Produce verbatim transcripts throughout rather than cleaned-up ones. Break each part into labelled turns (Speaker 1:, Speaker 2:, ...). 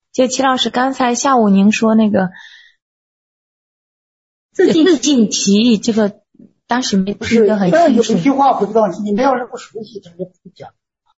Speaker 1: 就齐老师刚才下午您说那个自尽自尽提议，这个当时没听得很清楚。
Speaker 2: 有一句话不知道，你们要是不熟悉，咱就不讲。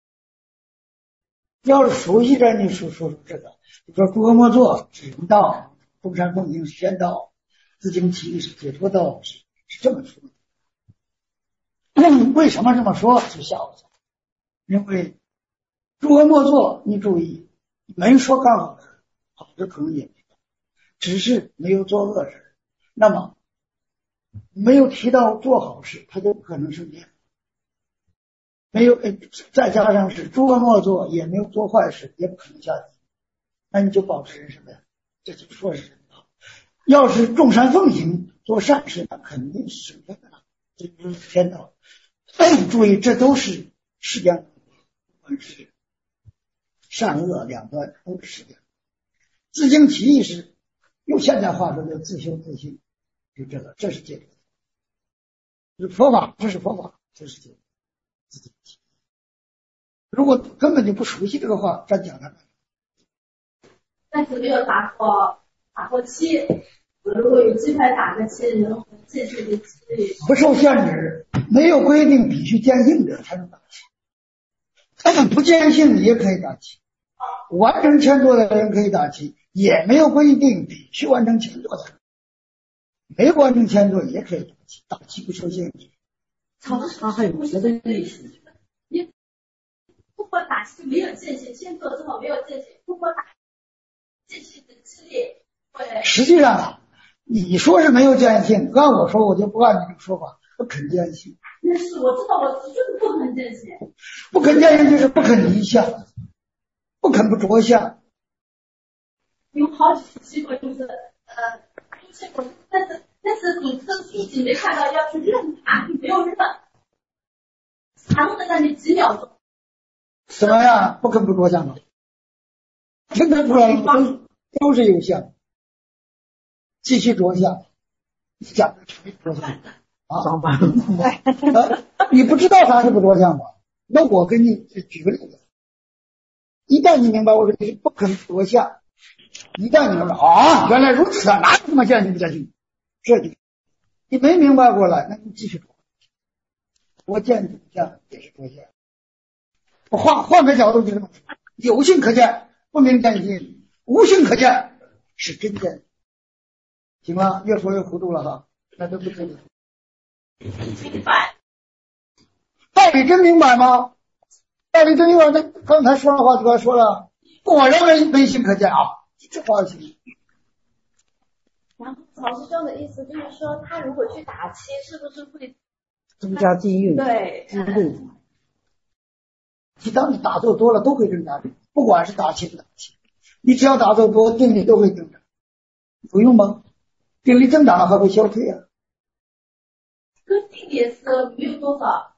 Speaker 2: 要是熟悉点，你说说说这个，你说诸恶莫作是人道，众善奉行是仙道，自尽提议是解脱道，是是这么说的。为什么这么说？就下午讲，因为诸恶莫作，你注意，没说干好事，好的可能也没干，只是没有做恶事。那么没有提到做好事，他就不可能升天。没有，再加上是诸恶莫作，也没有做坏事，也不可能下地狱。那你就保持人什么呀？这就说是人道。要是众善奉行，做善事，那肯定是升天的了，这就是天道。哎，注意，这都是世间，不管是善恶两端，都是世间。自净其意是用现代话说叫自修自信，就这个，这是解脱。是佛法，这是佛法，这是解脱。自净其意。如果根本就不熟悉这个话，咱讲它。
Speaker 3: 但是没有打过打过七，如果有机会打个七，能见性的几率
Speaker 2: 不受限制，没有规定必须见性者才能打七，他们不见性也可以打七，完成前座的人可以打七，也没有规定必须完成前座的人，没有完成前座也可以打七，打七不受限制。
Speaker 3: 他他还有别的意思，你如果打七没有见性，先做之后没有见性，如果打见性的激烈会。
Speaker 2: 实际上你说是没有见性，按我说我就不按你这个说法，不肯见性。
Speaker 3: 那是我知道，我就是不肯见性。
Speaker 2: 不肯见性就是不肯离相，不肯不着相。
Speaker 3: 有好几次机会就是呃出现过，但是但是你这自己没看到要去认它，你没有认，藏在那里几秒钟。
Speaker 2: 怎么样？不肯不着相吗？听得出来都都是有相，继续着相。你讲的是不着相啊？
Speaker 1: 装吧。
Speaker 2: 你不知道啥是不着相吗？那我给你举个例子，一旦你明白我说你不肯着相，一旦你明白啊，原来如此啊，哪有这么见性不见性？这就你没明白过来，那你继续着。我见不相也是着相。我换换个角度就这么说，有性可见，不明见性；无性可见，是真见。行了，越说越糊涂了哈，那都不真。
Speaker 3: 明白。
Speaker 2: 道理真明白吗？道理真明白，那刚才说的话就该说了，果然没没性可见啊，这话行。
Speaker 4: 然后曹师兄的意思就是说，他如果去打七，是不是会
Speaker 5: 增加地狱？
Speaker 4: 对，
Speaker 5: 机会。
Speaker 2: 你当你打坐多了，都会增加定，不管是打七不打七，你只要打坐多，定力都会增长。不用吗？定力增长了还会消退啊。
Speaker 3: 跟定力是没有多少。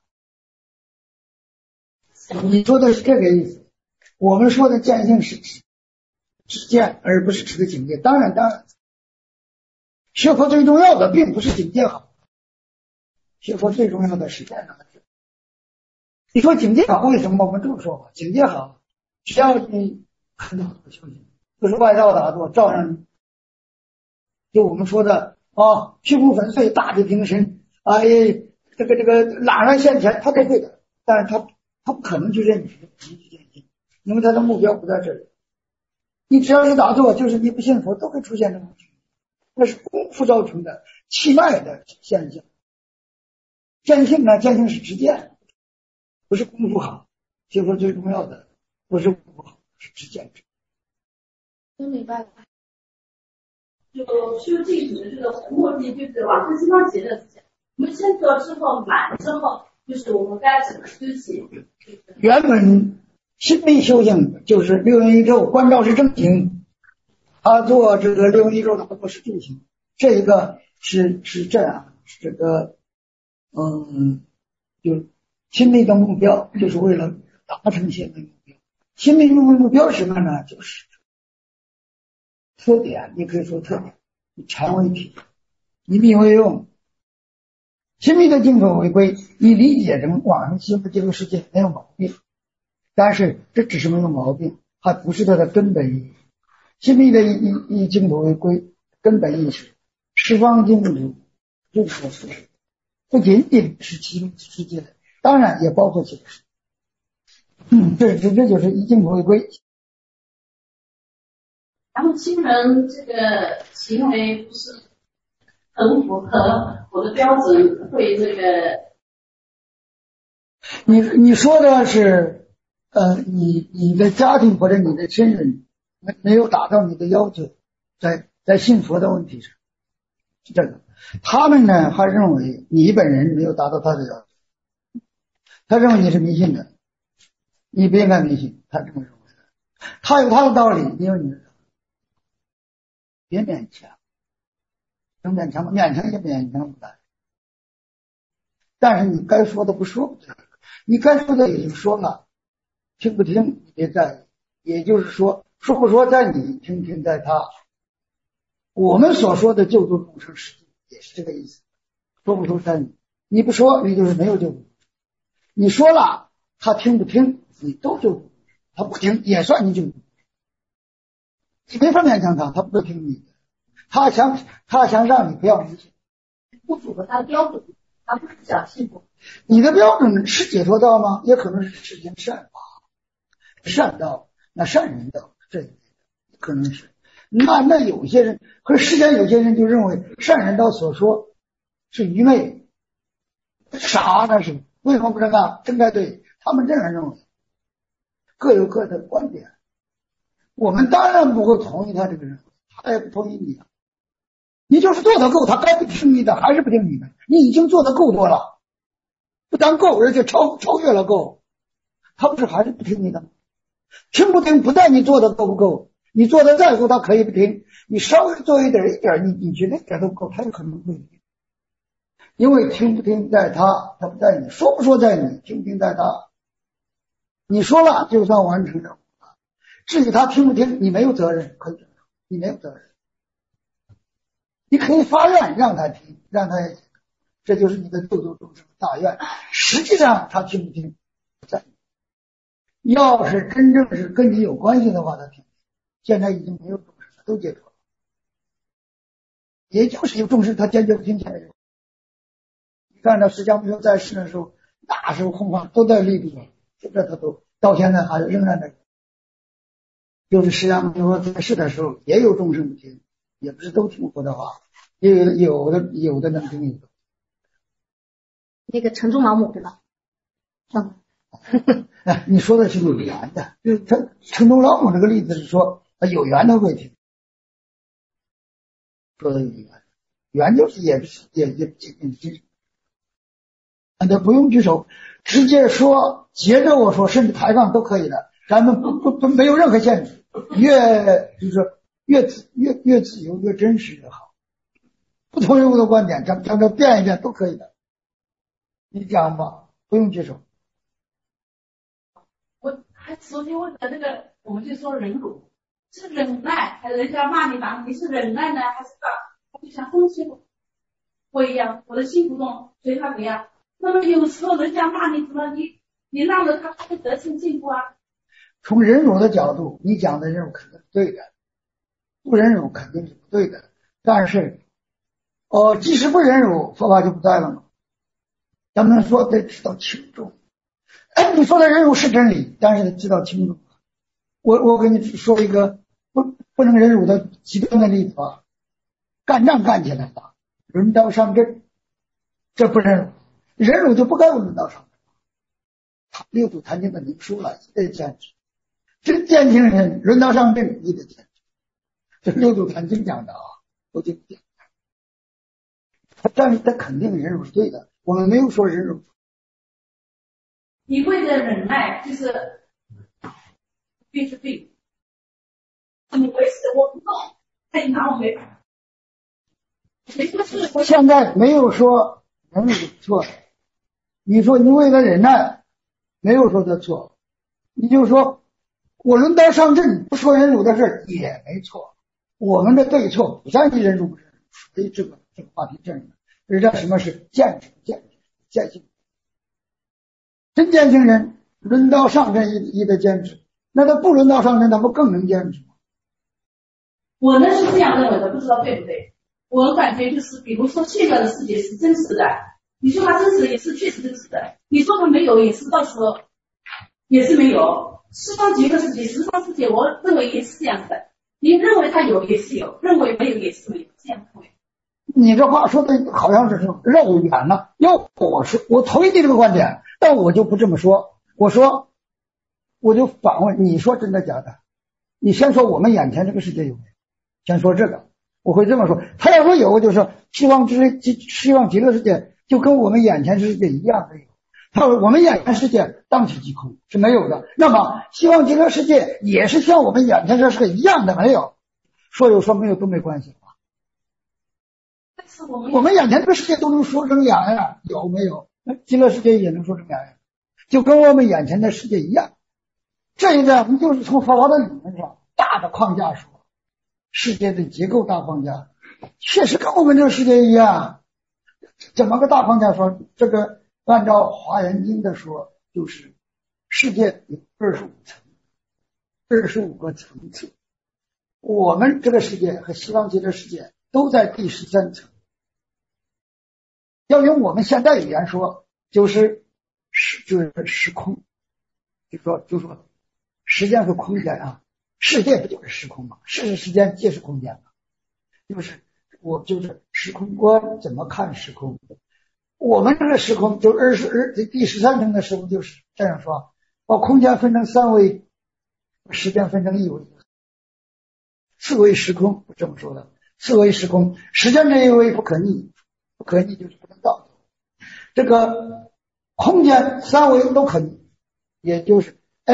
Speaker 2: 你说的是这个意思，我们说的见性是指指见，而不是指的境界。当然，当然，学佛最重要的并不是境界好，学佛最重要的是见上的。你说境界好，为什么我们这么说吧？境界好，只要你很好的修行，就是外道打坐，照样就我们说的啊，虚空粉碎，大地平身，哎，这个这个朗然现前，他都会的，但是他他不可能去认知去见性，因为他的目标不在这里。你只要是打坐，就是你不信佛，都会出现这种情况，那是功夫造成的气脉的现象。见性呢，见性是直见。不是功夫好，学佛最重要的不是功夫好，是知见智。
Speaker 4: 听明白了。
Speaker 3: 就修净土的这个目的，就是往生西方极乐之前，我们先做之后满之后，就是我们该怎么修行？
Speaker 2: 原本心力修行就是六元一咒，观照是正行，他做这个六元一咒的不是助行，这个是是这样，是这个嗯，就。心力的目标就是为了达成心力目标，心力的目标是什么呢？就是特点，你可以说特点，以禅为体，以密为用，亲密的净土为归，以理解成往生西方极乐世界没有毛病，但是这只是没有毛病，还不是它的根本意义。 心密的以以净土为归，根本意识十方净土任何事实，不仅仅是其中世界，当然也包括其他世界。嗯，这这这就是以净土为归。
Speaker 3: 然后亲人这个行为不是很符合我的标准，会这个。
Speaker 2: 你你说的是，呃，你你的家庭或者你的亲人没没有达到你的要求，在在信佛的问题上，是这个。他们呢还认为你本人没有达到他的要求，他认为你是迷信的，你不应该迷信，他这么认为的。他有他的道理，你有你的道理，别勉强，能勉强吗？勉强也勉强不来。但是你该说的不说不对，你该说的已经说了，听不听你别在意。也就是说，说不说在你，听不听在他。我们所说的救度众生实际也是这个意思，说不说在你，你不说你就是没有救度，你说了他听不听你都救度，他不听也算你救度，你没法勉强他，他不会听你的，他想他想让你不要迷信，
Speaker 3: 不符合他的标准，他不是讲信佛。
Speaker 2: 你的标准是解脱道吗？也可能是世间善法、善道，那善人道这一类的可能是。那那有些人，可是世间有些人就认为善人道所说是愚昧、傻，那是为什么不这样？真该对，他们这样认为，各有各的观点。我们当然不会同意他这个认为，他也不同意你啊。你就是做得够，他该不听你的还是不听你的，你已经做得够多了。不但够，而且超超越了够，他不是还是不听你的吗？听不听不在你做的够不够，你做的再够他可以不听，你稍微做一点一点，你你觉得一点都不够，他有可能不听，因为听不听在他，他不在你，说不说在你，听不听在他。你说了就算完成任务了，至于他听不听，你没有责任，可以这么说，你没有责任，你可以发愿让他听，让他也听。这就是你的救度众生大愿，实际上他听不听在你，要是真正是跟你有关系的话他听，现在已经没有众生了，都解脱了，也就是有众生他坚决不听现在有。你看到释迦牟尼在世的时候，那时候恐怕都在立度了，这他都到现在还仍然在，就是释迦牟尼在世的时候也有众生不听，也不是都听佛的话，也有有的有的能听有的。
Speaker 4: 那个城中老母对吧？嗯，
Speaker 2: 哎，你说的是有缘的，就是他城中老母这个例子是说有缘他会听，说的有缘，缘就是也也也也也，那不用举手，直接说，接着我说，甚至抬杠都可以的，咱们不不不没有任何限制，越就是说越自越越自由越真实越好，不同意我的观点，咱咱这变一变都可以的。你讲吧，不用举手。
Speaker 3: 我还昨天问的那个，我们就说忍辱，是忍耐，还是人家骂你打你是忍耐呢，还是干？他就像风吹我一样，我的心不动，随他怎样。那么有时候人家骂你怎么，你你让着他，他会得心进步啊。
Speaker 2: 从忍辱的角度，你讲的忍辱肯定是对的，不忍辱肯定是不对的。但是，哦，即使不忍辱，佛法就不在了吗？咱们说得知道轻重。哎，你说的忍辱是真理，但是得知道轻重。我我给你说一个不不能忍辱的极端的例子吧，干仗干起来了，抡刀上阵，这不忍辱，忍辱就不该抡刀上阵。他六祖坛经的明书了，一得坚持，真坚定人抡刀上阵，一得坚持。这六祖坛经讲的啊，我就讲。他但是他肯定忍辱是对的，我们没有说忍辱。
Speaker 3: 一味的忍耐就是必是对，你为什么不动？他拿我没法。
Speaker 2: 现在没有说忍辱错，你说你为了忍耐，没有说他错，你就说我抡刀上阵，不说忍辱的事也没错。我们的对错不在于忍辱不忍辱，所以这个这个话题这样的。这叫什么是见识？见识见性。真坚定人抡刀上阵一一的坚持，那他不抡刀上阵，他不更能坚持吗？
Speaker 3: 我呢是这样认为的，不知道对不对。我感觉就是，比如说现在的世界是真实的，你说它真实也是确实真实的，你说它没有也是到时候也是没有。西方极乐世界、十方世界，我认为也是这样的。你认为它有也是有，认为没有也是没有，这样认为。
Speaker 2: 你这话说的好像是绕远了。要我说，我同意你这个观点，但我就不这么说。我说，我就反问，你说真的假的？你先说我们眼前这个世界有没有？先说这个，我会这么说。他要说有，就是说希望之希望极乐世界就跟我们眼前世界一样的有。他说我们眼前世界当体即空是没有的，那么希望极乐世界也是像我们眼前这是个一样的，没有。说有说没有都没关系。我们眼前这个世界都能说成两样，有没有？那极乐世界也能说成两样，就跟我们眼前的世界一样。这一点我们就是从佛法的理论上大的框架说，世界的结构大框架确实跟我们这个世界一样。怎么个大框架说？这个按照华严经的说，就是世界有二十五层，二十五个层次。我们这个世界和西方极乐世界都在第十三层。要用我们现代语言说，就是时就是时空，就说就说时间和空间啊，世界不就是时空吗？事是时间，皆是空间嘛。就是我就是时空观怎么看时空？我们这个时空就二十二第十三层的时空就是这样说，把空间分成三维，时间分成一维，四维时空这么说的。四维时空，时间这一维不可逆，不可逆就是不能倒。这个空间三维都可逆，也就是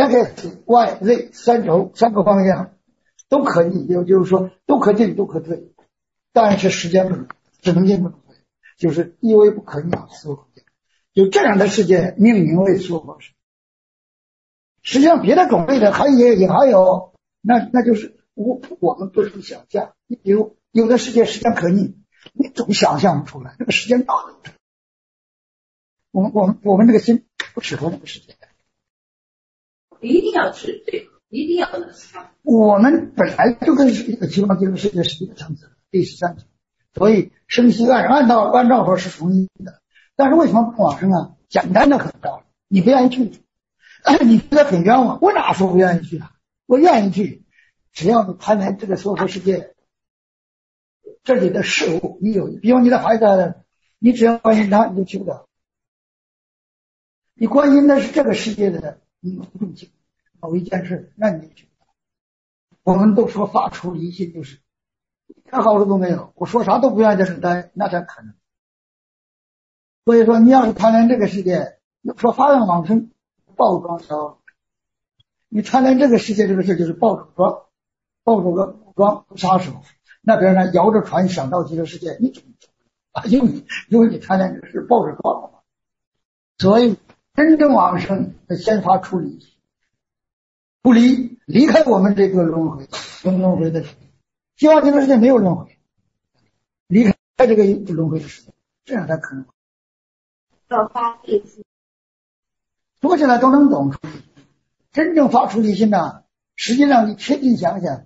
Speaker 2: x、y、z 三轴三个方向都可逆，也就是说都可进都可退，但是时间不能，只能进不能退，就是一维不可逆四维空间。就这样的世界命名为四维方式。实际上别的种类的还也也还有，那那就是我我们不能想象。你比如有的世界时间可逆，你总想象不出来，那个时间大了。我们我们我们这个心不适合那个世界。
Speaker 3: 一定要是对，一定要的。
Speaker 2: 我们本来就跟一个西方极乐世界是一个层次，第十三层，所以生息按按照按照说是同一的。但是为什么不往生啊？简单的很道理，你不愿意去，你觉得很冤枉。我哪说不愿意去啊？我愿意去，只要你谈谈这个娑婆世界这里的事物，你有，比如你的孩子，你只要关心他，你就去不了。你关心的是这个世界的动静，某一件事，那你去。我们都说发出离心，就是一点好处都没有，我说啥都不愿意在这待，那才可能。所以说，你要是贪恋这个世界，说发愿往生，抱装烧；你贪恋这个世界这个事，就是抱着装，抱着个武装不撒手，那边呢摇着船想到极乐世界，你怎么走啊？因为因为你贪恋这个事，抱着装了嘛，所以。真正往生先发出离，不离离开我们这个轮回，轮回的世界。希望这个世界没有轮回，离开这个轮回的世界，这样才可能。
Speaker 4: 要发离心，
Speaker 2: 说起来都能懂。真正发出离心呢，实际上你贴近想想，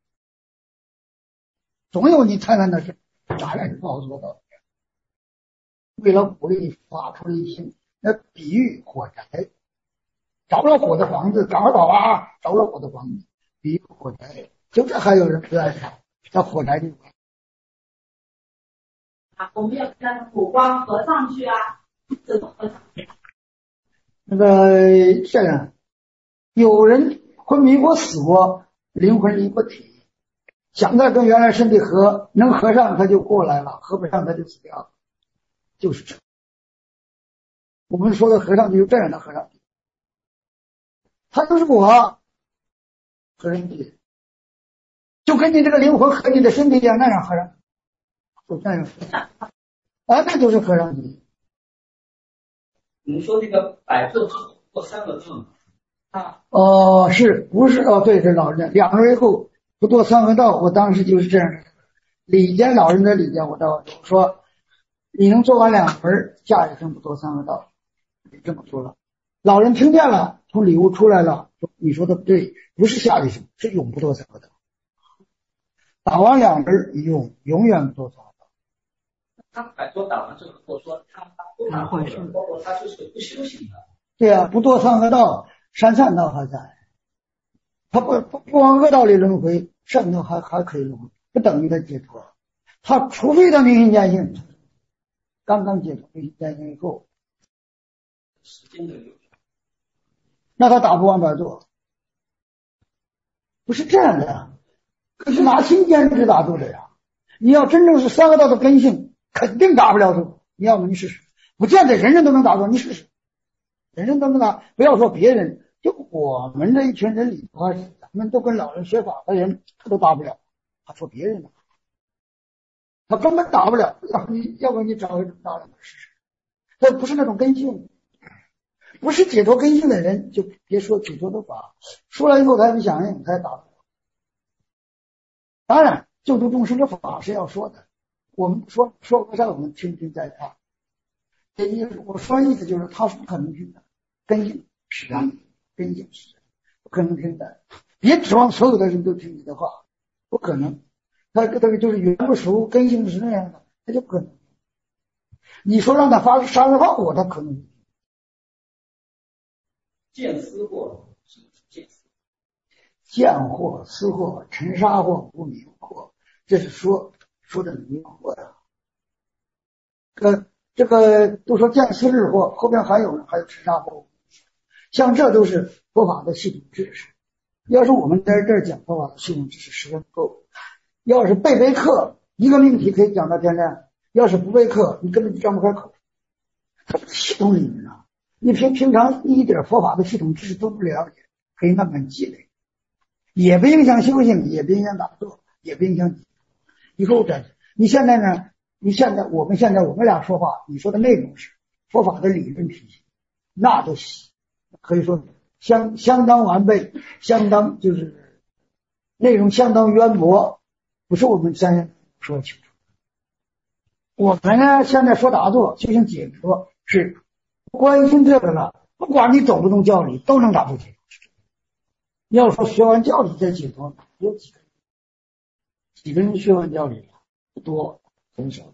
Speaker 2: 总有你贪婪的事，咋样不好做到。为了鼓励发出离心。那比喻火柴，着了火的房子，着了啊，着了火的房子，比喻火柴，就这还有人不爱看，叫火柴这个。
Speaker 3: 啊，我们要跟他火光合上去啊，怎么合上去？
Speaker 2: 那个这样，有人昏迷过、死过，灵魂离过体，想再跟原来身体合，能合上他就过来了，合不上他就死掉了，就是这。我们说的合上体就这样的合上体，他就是我合上体，就跟你这个灵魂和你的身体一样，那样合上，就这样，啊，那就是合上体。
Speaker 6: 你说这个百字或三个字
Speaker 2: 啊？哦，是不是？哦，对，是老人家两个人后不多三个道，我当时就是这样的。李家老人的李家，我道说，你能做完两门，下一生不多三个道。这么说了，老人听见了，从里屋出来了，说你说的不对，不是下一生，是永不多三个道。 打完两轮永永远不做三个道。
Speaker 6: 他摆脱打完之后，或者说他他不打或者包括他就是不修行的。
Speaker 2: 对啊，不堕三恶道，三善道还在。他不不不往恶道里轮回，善道还还可以轮回，不等于他解脱。他除非他明心见性，刚刚解脱明心见性以后，
Speaker 6: 时间的流转，
Speaker 2: 那他打不完百座，不是这样的呀。可是拿心坚持打坐的呀。你要真正是三个道的根性，肯定打不了坐。你要么你试试，不见得人人都能打坐，你试试，人人都能打。不要说别人，就我们这一群人里的话，咱们都跟老人学法的人，他都打不了。他说别人呢，他根本打不了。要不你要不你找一种大人试试，他不是那种根性，不是解脱根性的人，就别说解脱的法，说了以后他不响应，他也打不了。当然，救度众生的法是要说的，我们说说不上，我们听听再看。这意思我说意思就是，他是不可能听的，根性使然，根性使然，不可能听的。别指望所有的人都听你的话，不可能。他这个就是缘不熟，根性是那样的，他就不可能。你说让他发出杀人放火，他可能。
Speaker 6: 见思惑，什么是见思？
Speaker 2: 见惑、思惑、尘沙惑、不明惑，这是说说的明惑呀。呃，这个都说见思日惑，后边还有还有尘沙惑，像这都是佛法的系统知识。要是我们在这儿讲佛法的系统知识十分不够，要是背背课，一个命题可以讲到天亮；要是不背课，你根本就张不开口。它是系统里面啊，你平平常一点佛法的系统知识都不了解，可以慢慢积累。也不影响修行，也不影响打坐，也不影响以后的。你现在呢？你现在我们现在我们俩说话，你说的内容是佛法的理论体系，那都可以说相相当完备，相当就是内容相当渊博，不是我们三人说清楚。我们呢现在说打坐修行解脱是不关心这个了，不管你懂不懂教理，都能打坐解脱。要说学完教理再解脱，有几个人？几个人学完教理了？不多，很少。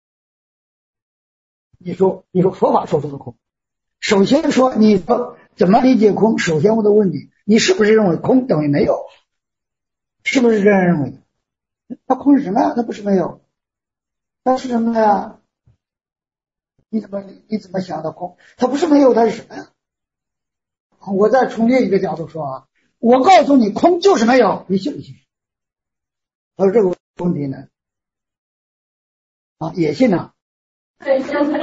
Speaker 2: 你说，你说佛法说出的空，首先说你说怎么理解空？首先我得问你，你是不是认为空等于没有？是不是这样认为？那空是什么呀？它不是没有，它是什么呀？你怎么你怎么想的空？它不是没有，它是什么呀？我再从另一个角度说啊。我告诉你，空就是没有，你信不信？他说这个问题呢，啊，也信啊。
Speaker 3: 对，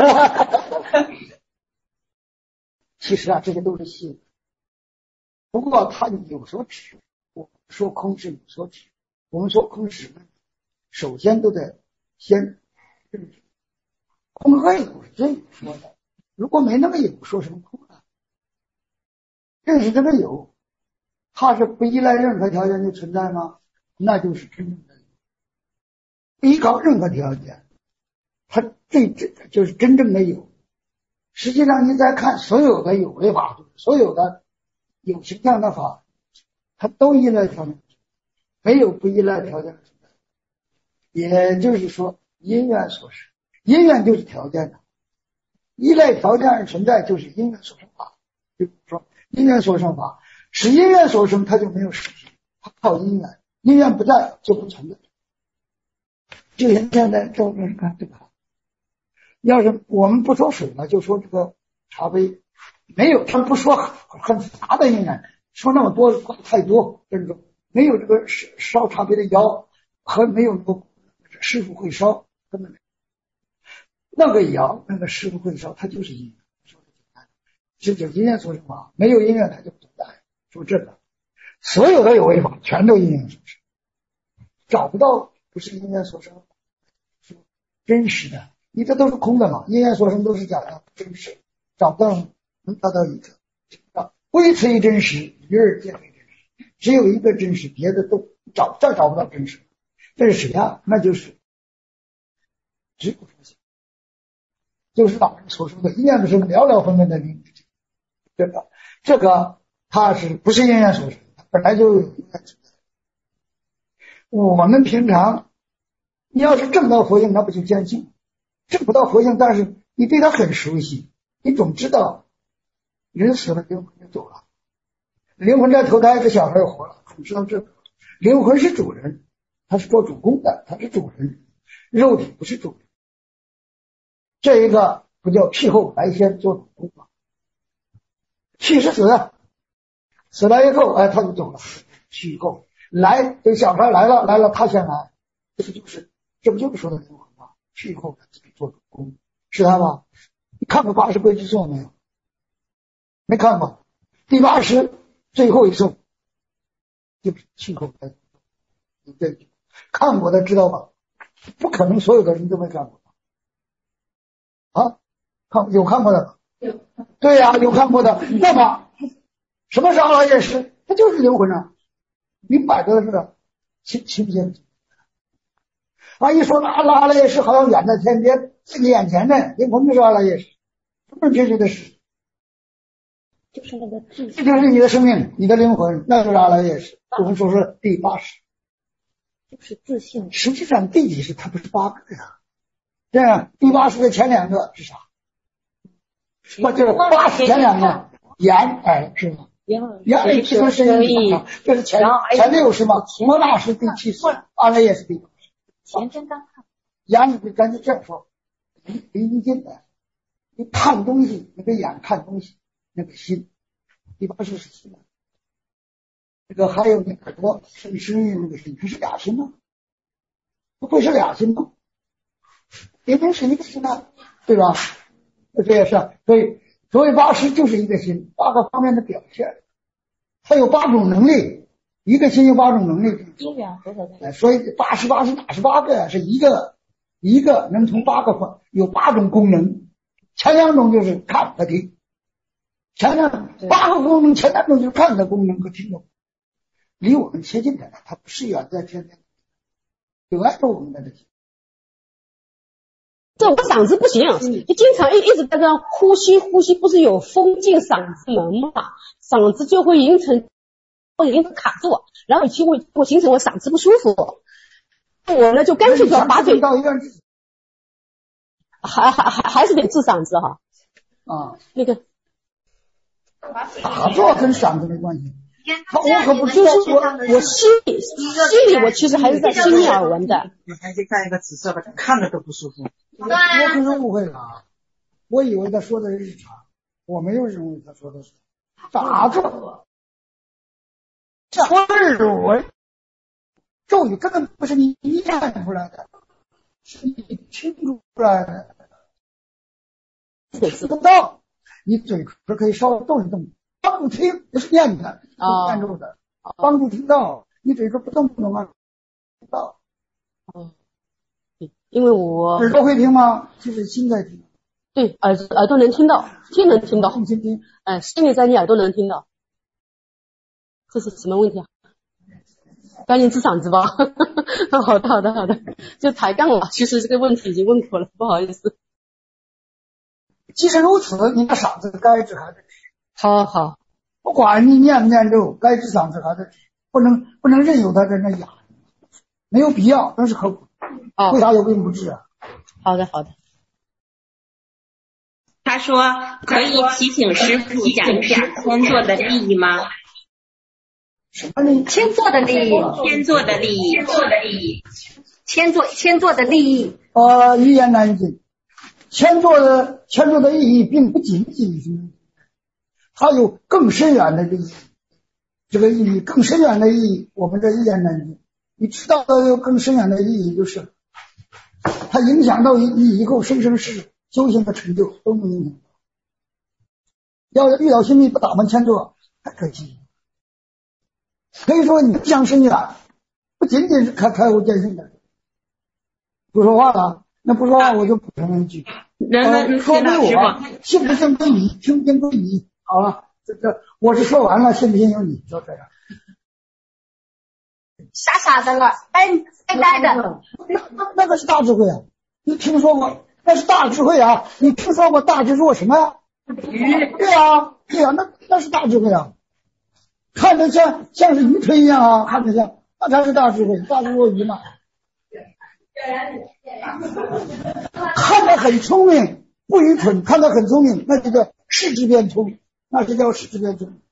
Speaker 2: 其实啊，这些都是信，不过他有所指。我们说空是有所指，我们说空是什么？首先都得先认识空和有是真有说的，如果没那么有，说什么空啊？认识这个有。它是不依赖任何条件就存在吗？那就是真正的不依靠任何条件，它最这就是真正的有。实际上你再看所有的有为法，所有的有形象的法，它都依赖条件，没有不依赖条件的存在。也就是说，因缘所生，因缘就是条件的，依赖条件而存在就是因缘所生法。就是说，因缘所生法。是因缘所生，它就没有实体，它靠因缘，因缘不在就不存在。就像现在照片看这个，要是我们不说水了，就说这个茶杯，没有，他不说很杂的因缘，说那么多太多，这种没有这个烧茶杯的窑和没有师傅会烧，根本没有。那个窑，那个师傅会烧，它就是因缘，说的简单，这就因缘所生法，没有因缘它就不存在。说这个，所有的有为法全都因缘所生，找不到不是因缘所生，是真实的。你这都是空的嘛，因缘所生都是假的，真实找不到能达到一个，唯此一真实，与二皆非真实，只有一个真实，别的都找再找不到真实。这是谁呀？那就是只有佛性，就是老人所说的因缘不生，寥寥分分的灵之境。这个这个。它是不是因缘所生？它本来就有因缘存在。 我们平常你要是证到佛性，那不就见性？证不到佛性，但是你对他很熟悉，你总知道人死了，灵魂就走了，灵魂在投胎，这小孩又活了，总知道这个灵魂是主人，他是做主公的，他是主人，肉体不是主人。这一个不叫屁后白仙做主公吗？去是死，死了以后，哎，他就走了。去以后来，这个小孩来了，来了，他先来，这不就是，这不就是说的灵魂吗？去以后自己做主公，是他吧？你看过八十归之颂没有？没看过。第八十最后一颂就是去以后来，你这看过的知道吧？不可能所有的人都没看过啊？看有看过的？
Speaker 3: 有。
Speaker 2: 对呀、啊，有看过的。那么什么是阿拉耶识？它就是灵魂啊！你摆着是的，亲亲不亲？啊，一说那阿拉阿拉耶识好像远在天边，自己眼前的灵魂就是阿拉耶识，不是绝对的识，
Speaker 1: 就是那个智，
Speaker 2: 这就是你的生命，你的灵魂，那就是阿拉耶识。我们说是第八识，
Speaker 1: 就是自信。
Speaker 2: 实际上第几识它不是八个呀？这样第八识的前两个是啥？那就是八识前两个眼耳是吗？眼耳是跟声音啊，这是前前六识嘛？摩那是第七识，阿拉耶是第八识。
Speaker 1: 前真刚看。
Speaker 2: 眼你咱就这样说，离离你近的，你看东西，你个眼看东西，那个心，第八识是心。这个还有你耳朵是声音那个心，它是俩心吗？不会是俩心吗？明明是一个心啊，对吧？这也是，所以所谓八识就是一个心，八个方面的表现，它有八种能力，一个心有八种能力。哎，所以八十八是哪十八个呀？是一个一个能从八个方有八种功能，前两种就是看和听，前两八个功能，前两种就是看的功能和听的功能，离我们贴近的，它不是远在天边，有碍着我们的这些。
Speaker 7: 这我嗓子不行，就经常一一直在这样呼吸呼吸，不是有风进嗓子门嘛，嗓子就会形成或者形成卡住，然后就会会形成我嗓子不舒服。我呢就干脆就要把嘴，
Speaker 2: 到医院治，
Speaker 7: 还还还还是得治嗓子哈。
Speaker 2: 啊，
Speaker 7: 那个
Speaker 2: 打坐跟嗓子没关系。我可不
Speaker 7: 就是我我心里心里我其实还是在心里耳闻的。
Speaker 5: 你还去看一个紫色的，看着都不舒服。
Speaker 2: 我可是误会了，我以为他说的是日常，我没有认为他说的是打坐。这日文咒语根本不是你念出来的，是你听出来的。听不到，你嘴壳可以稍微动一动，帮助听，不是念的，是念住的，帮助听到，你嘴壳不动不动啊，听到。
Speaker 7: 哦，因为我
Speaker 2: 耳朵会听吗？就是心在听。
Speaker 7: 对，耳耳朵能听到，听能听到，
Speaker 2: 心听，
Speaker 7: 哎，心里在你耳朵能听到。这是什么问题啊？赶紧治嗓子吧。好的好的好的，就抬杠了。其实这个问题已经问过了，不好意思。
Speaker 2: 即使如此，你的嗓子该治还是治。
Speaker 7: 好好，
Speaker 2: 不管你念不念咒，该治嗓子还是治，不能不能任由它在那哑，没有必要，那是可苦。
Speaker 7: 哦，
Speaker 2: 为啥有病不治啊？
Speaker 7: 好的好的。
Speaker 8: 他说可以提醒师父讲一下天座的利益吗？
Speaker 2: 什么利益？
Speaker 4: 千座的利益，
Speaker 8: 天座的利益，天座的利益，
Speaker 4: 千座千座的利益。
Speaker 2: 呃，一言难尽。千座的千座的意义并不仅仅是，它有更深远的利益。这个意义更深远的意义，我们这一言难尽。你知道的有更深远的意义，就是它影响到你以后生生世世修行的成就都能影响到。要是遇到心力不打门千座，太可惜。可以说你向深远，不仅仅是开开悟见性的。不说话了，那不说话我就补充一句。呃，说归我，信不信归你，听不听归你。好了，这这我是说完了，信不信由你，就这样。
Speaker 4: 傻傻的了，呆呆呆的。
Speaker 2: 那那那个是大智慧啊！你听说过？那是大智慧啊！你听说过大智若什么呀？对啊，对啊，那那是大智慧啊！看着像像是愚蠢一样啊，看着像那才是大智慧，大智慧愚嘛。看他很聪明，不愚蠢；看他很聪明，那就叫视之变聪，那就叫视之变聪。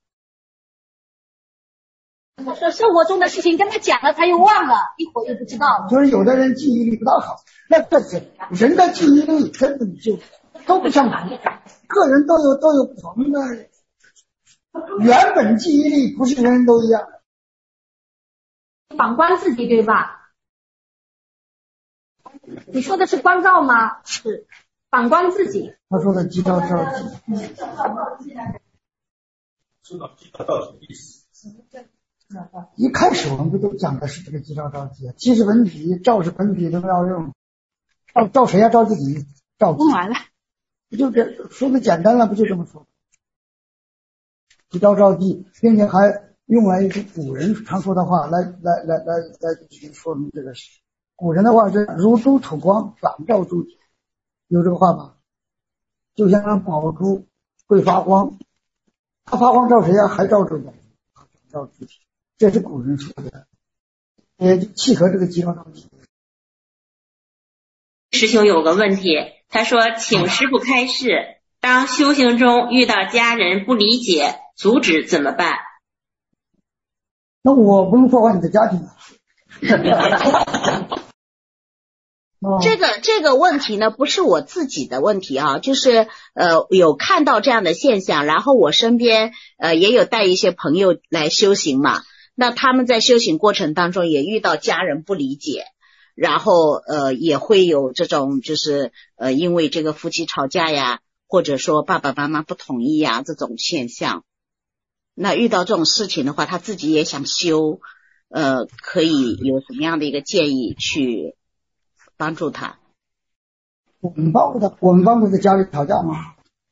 Speaker 7: 我说生活中的事情跟他讲了，他又忘了，一会儿又不知道了。
Speaker 2: 就是有的人记忆力不大好，那这是人的记忆力真的就都不相同，个人都有都有不同的，原本记忆力不是人人都一样的。
Speaker 7: 反观自己，对吧？你说的是关照吗？是反观自己。
Speaker 2: 他说的急躁着急。
Speaker 6: 知道急躁着急意思。
Speaker 2: 一开始我们不都讲的是这个急躁着急，急是本体，躁是本体，都要用。照照谁呀？照自己，照自己。
Speaker 7: 完了，
Speaker 2: 不就这说的简单了？不就这么说？急躁着急，并且还用来一些古人常说的话来来来来来说明这个事。古人的话是如珠吐光，反照诸体，有这个话吗？就像那宝珠会发光，它发光照谁呀？还照这个，照诸体，这是古人说的，也契合这个急躁着急。
Speaker 8: 师兄有个问题，他说请师父开示，当修行中遇到家人不理解阻止怎么办？
Speaker 2: 那我不用破坏你的家庭啊。
Speaker 9: 这个这个问题呢，不是我自己的问题啊，就是呃有看到这样的现象，然后我身边呃也有带一些朋友来修行嘛，那他们在修行过程当中也遇到家人不理解，然后呃也会有这种就是呃因为这个夫妻吵架呀，或者说爸爸妈妈不同意呀这种现象。那遇到这种事情的话，他自己也想修，呃可以有什么样的一个建议去帮助他？
Speaker 2: 我们帮助他，我们帮助他家里吵架吗？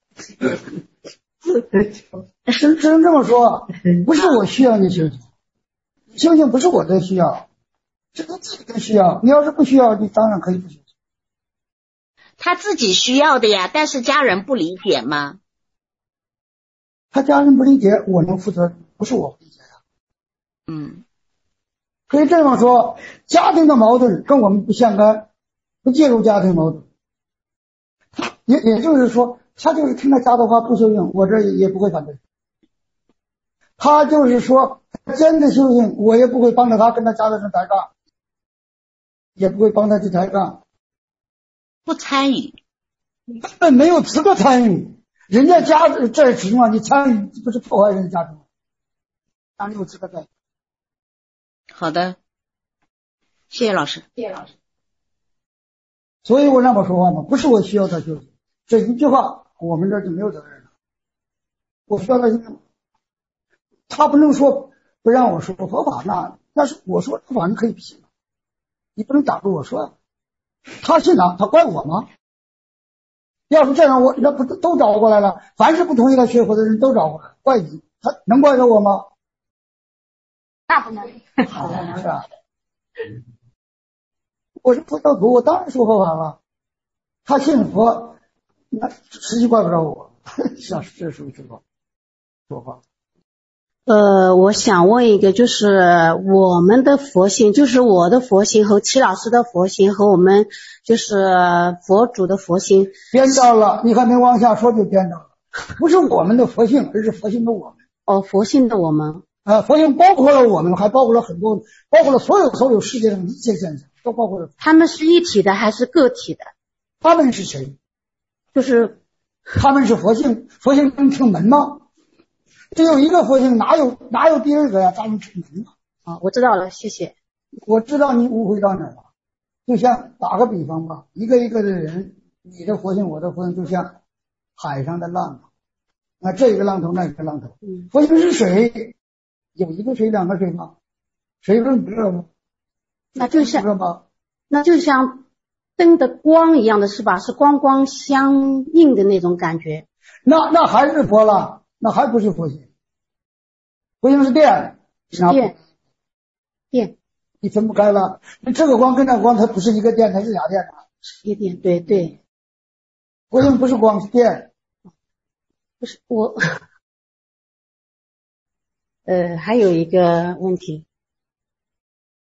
Speaker 2: 只只能这么说，不是我需要你修行，修行不是我的需要，这是自己的需要。你要是不需要，你当然可以不修行。
Speaker 9: 他自己需要的呀，但是家人不理解吗？
Speaker 2: 他家人不理解，我能负责，不是我不理解的。
Speaker 9: 嗯，
Speaker 2: 可以这么说，家庭的矛盾跟我们不相干，不介入家庭矛盾。也也就是说，他就是听他家的话不修行，我这也不会反对。他就是说真的修行，我也不会帮着他跟他家的人抬杠，也不会帮他去抬杠，
Speaker 9: 不参与，
Speaker 2: 根本没有资格参与。人家家这情况你参与，不是破坏人家家庭吗？哪里有资格参与？
Speaker 9: 好的，谢谢老师。
Speaker 7: 谢谢老师。
Speaker 2: 所以我让我说话嘛，不是我需要他修行，这一句话我们这就没有责任了。我需要他修行，他不能说不让我说佛法，那那是我说佛法你可以不信，你不能挡住我说。他信了，他怪我吗？要是这样，我那不都找过来了？凡是不同意他学佛的人都找过来，怪你，他能怪着我吗？
Speaker 7: 那不能。
Speaker 2: 是吧？我是佛教徒，我当然说佛法了。他信佛，那实际怪不着我。是这属于这个说法。
Speaker 7: 呃，我想问一个，就是我们的佛性，就是我的佛性和齐老师的佛性和我们就是佛祖的佛性
Speaker 2: 颠倒了，你还没往下说就颠倒了。不是我们的佛性，而是佛性的我们。
Speaker 7: 哦，佛性的我们
Speaker 2: 啊，佛性包括了我们，还包括了很多，包括了所有所有世界上的一切现象，都包括了。
Speaker 7: 他们是一体的还是个体的？
Speaker 2: 他们是谁？
Speaker 7: 就是
Speaker 2: 他们是佛性，佛性能听门吗？只有一个佛性，哪有哪有第二个呀？咱们听门吗？
Speaker 7: 啊，我知道了，谢谢。
Speaker 2: 我知道你误会到哪儿了。就像打个比方吧，一个一个的人，你的佛性，我的佛性，就像海上的浪头，那这个浪头，那个浪头。
Speaker 7: 嗯，
Speaker 2: 佛性是水，有一个水，两个水吗？水不是不知道吗？
Speaker 7: 那就像
Speaker 2: 知道吗？
Speaker 7: 那就像灯的光一样的是吧？是光光相应的那种感觉。
Speaker 2: 那那还是佛了，那还不是佛性。佛性是电，
Speaker 7: 电电，
Speaker 2: 你分不开了。这个光跟那光，它不是一个电，它是俩电啊。
Speaker 7: 一个电，对对。
Speaker 2: 佛性不是光，是电。
Speaker 7: 不是我。呃，还有一个问题，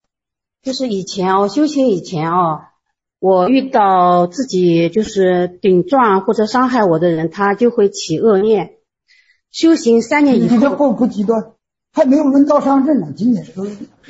Speaker 7: 就是以前哦，修行以前哦，我遇到自己就是顶撞或者伤害我的人，他就会起恶念。修行三年以后，
Speaker 2: 你这够不极端，还没有轮到上阵呢，今年是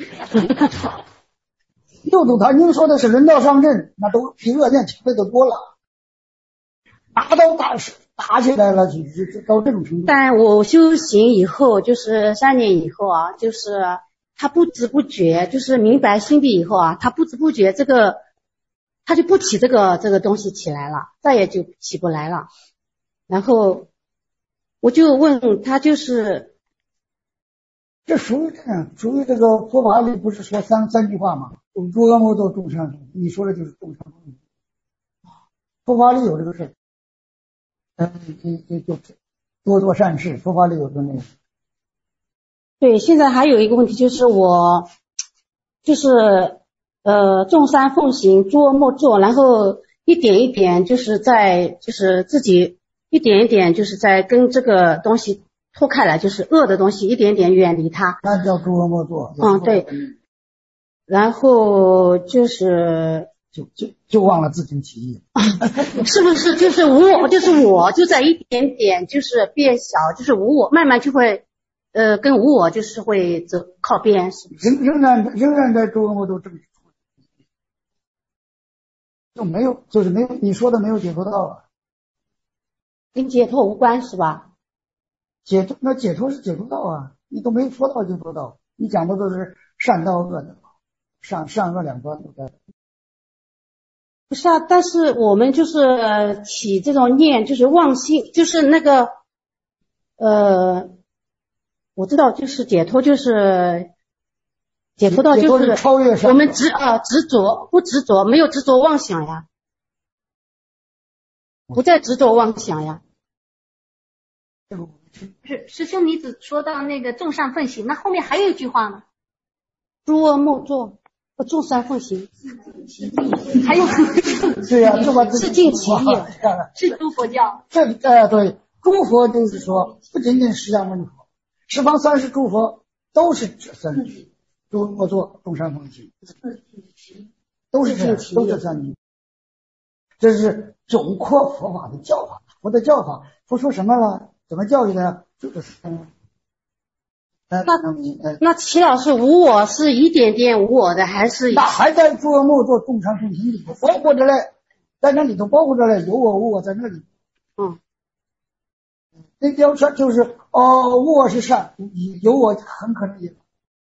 Speaker 2: 六祖坛经说的是轮到上阵，那都比恶念强的多了，拿刀打打起来了，就就到这种程度。
Speaker 7: 但我修行以后，就是三年以后啊，就是他不知不觉，就是明白心地以后啊，他不知不觉这个，他就不起这个这个东西起来了，再也就起不来了。然后我就问他，就是
Speaker 2: 这属于这样，属于这个佛法里不是说三三句话吗？诸恶莫作，众善奉。你说的就是众善奉。佛法里有这个事，嗯，就就就多做善事。佛法里有这个内容。
Speaker 7: 对，现在还有一个问题就是我就是呃众善奉行，诸恶莫作，然后一点一点就是在就是自己一点一点就是在跟这个东西脱开来，就是恶的东西一点一点远离它。
Speaker 2: 那叫诸恶莫作。
Speaker 7: 嗯，对。然后就是
Speaker 2: 就就就忘了自行其意，
Speaker 7: 是不是就是无我，就是我就在一点点就是变小，就是无我，慢慢就会呃跟无我就是会走靠边，是不是？
Speaker 2: 仍仍然仍然在诸恶莫作正直，就没有就是没有你说的没有解脱道啊，
Speaker 7: 跟解脱无关是吧？
Speaker 2: 解脱那解脱是解脱道啊，你都没有说到解脱道，你讲的都是善道恶的。善善恶两端都在。
Speaker 7: 不是啊，但是我们就是、呃、起这种念，就是妄心，就是那个呃，我知道，就是解脱，就是解脱道，就是
Speaker 2: 超越
Speaker 7: 我们执啊、呃、执着，不执着，没有执着妄想呀，不再执着妄想呀。
Speaker 10: 是师兄，你只说到那个众善奉行，那后面还有一句话呢？
Speaker 7: 诸恶莫作。众善奉行，
Speaker 10: 还有
Speaker 2: 对呀、啊，这么
Speaker 7: 是尽其意，
Speaker 10: 是诸佛教。
Speaker 2: 这呃对，诸佛就是说，不仅仅释迦牟尼佛，十方三世诸佛都是这三句，诸恶莫作，众善奉行，都是这样，都是三句。这是总括佛法的教法，佛的教法，佛说什么了？怎么教育的？就是嗯。
Speaker 7: 那那齐老师无我是一点点无我的，还是
Speaker 2: 那还在诸恶莫作，众善奉行里头包括着嘞，在那里头包括着嘞，有我无我在那里。
Speaker 7: 嗯，
Speaker 2: 那要说就是哦，我是善，有我很可能也。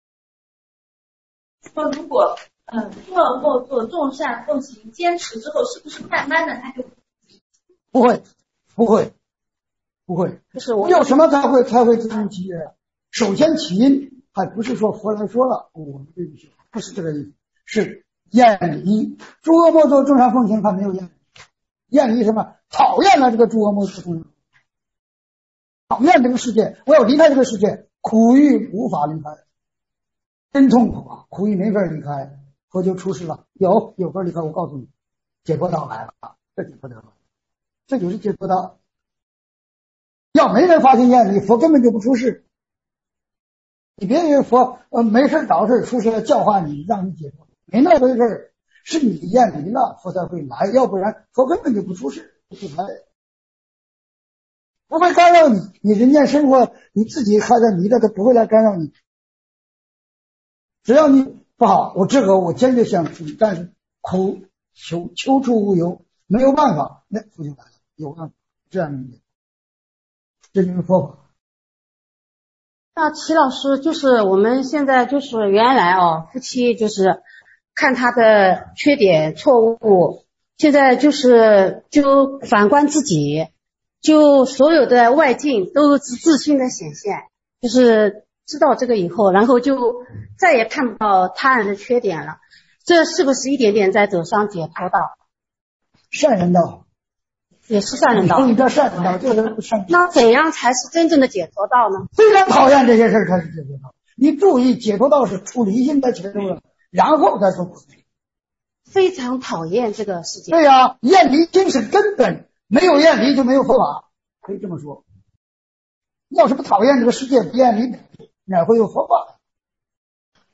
Speaker 3: 说如果嗯诸恶莫作，众善奉行，坚持之后，是不是慢慢的他就
Speaker 2: 不会不会不会？
Speaker 7: 就是我
Speaker 2: 有什么才会才会自行其意？首先起因还不是说佛来说了，我们对不起，不是这个意思，是厌离诸恶莫作，众善奉行，还没有厌离。厌离什么？讨厌了这个诸恶莫作，众善，讨厌这个世界，我要离开这个世界，苦于无法离开，真痛苦啊！苦于没法离开，佛就出世了。有有法离开，我告诉你，解脱道来了，这解脱道，这就是解脱道。要没人发现厌离，佛根本就不出世。你别以为佛呃没事找事出来教化你，让你解脱，没那回事，是你厌离了，佛才会来，要不然佛根本就不出世，不出来，不会干扰你，你人间生活你自己还在迷的，他不会来干扰你。只要你不好，我这个我坚决想出，但是苦求求出无由，没有办法，那佛就来了，有办法，这样的，这就是佛法。
Speaker 7: 那齐老师，就是我们现在就是原来哦，夫妻就是看他的缺点错误，现在就是就反观自己，就所有的外境都是自信的显现，就是知道这个以后，然后就再也看不到他人的缺点了，这是不是一点点在走上解脱道？
Speaker 2: 善人道。
Speaker 7: 也是善人道，
Speaker 2: 你这善人道就是善人道。
Speaker 7: 那怎样才是真正的解脱道呢？
Speaker 2: 非常讨厌这些事才是解脱道。你注意，解脱道是出离心的切入了，然后再说苦。
Speaker 7: 非常讨厌这个世界。
Speaker 2: 对呀、啊，厌离心是根本，没有厌离就没有佛法，可以这么说。要是不讨厌这个世界，不厌离，哪会有佛法？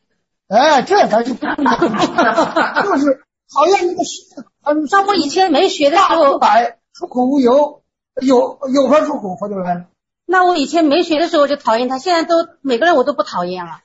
Speaker 2: 哎，这咱就不一样，就是讨厌那个事。
Speaker 7: 那我以前没学的时候，
Speaker 2: 百出苦无由，有有法出苦，佛就来了。
Speaker 7: 那我以前没学的时候我就讨厌他，现在都每个人我都不讨厌了。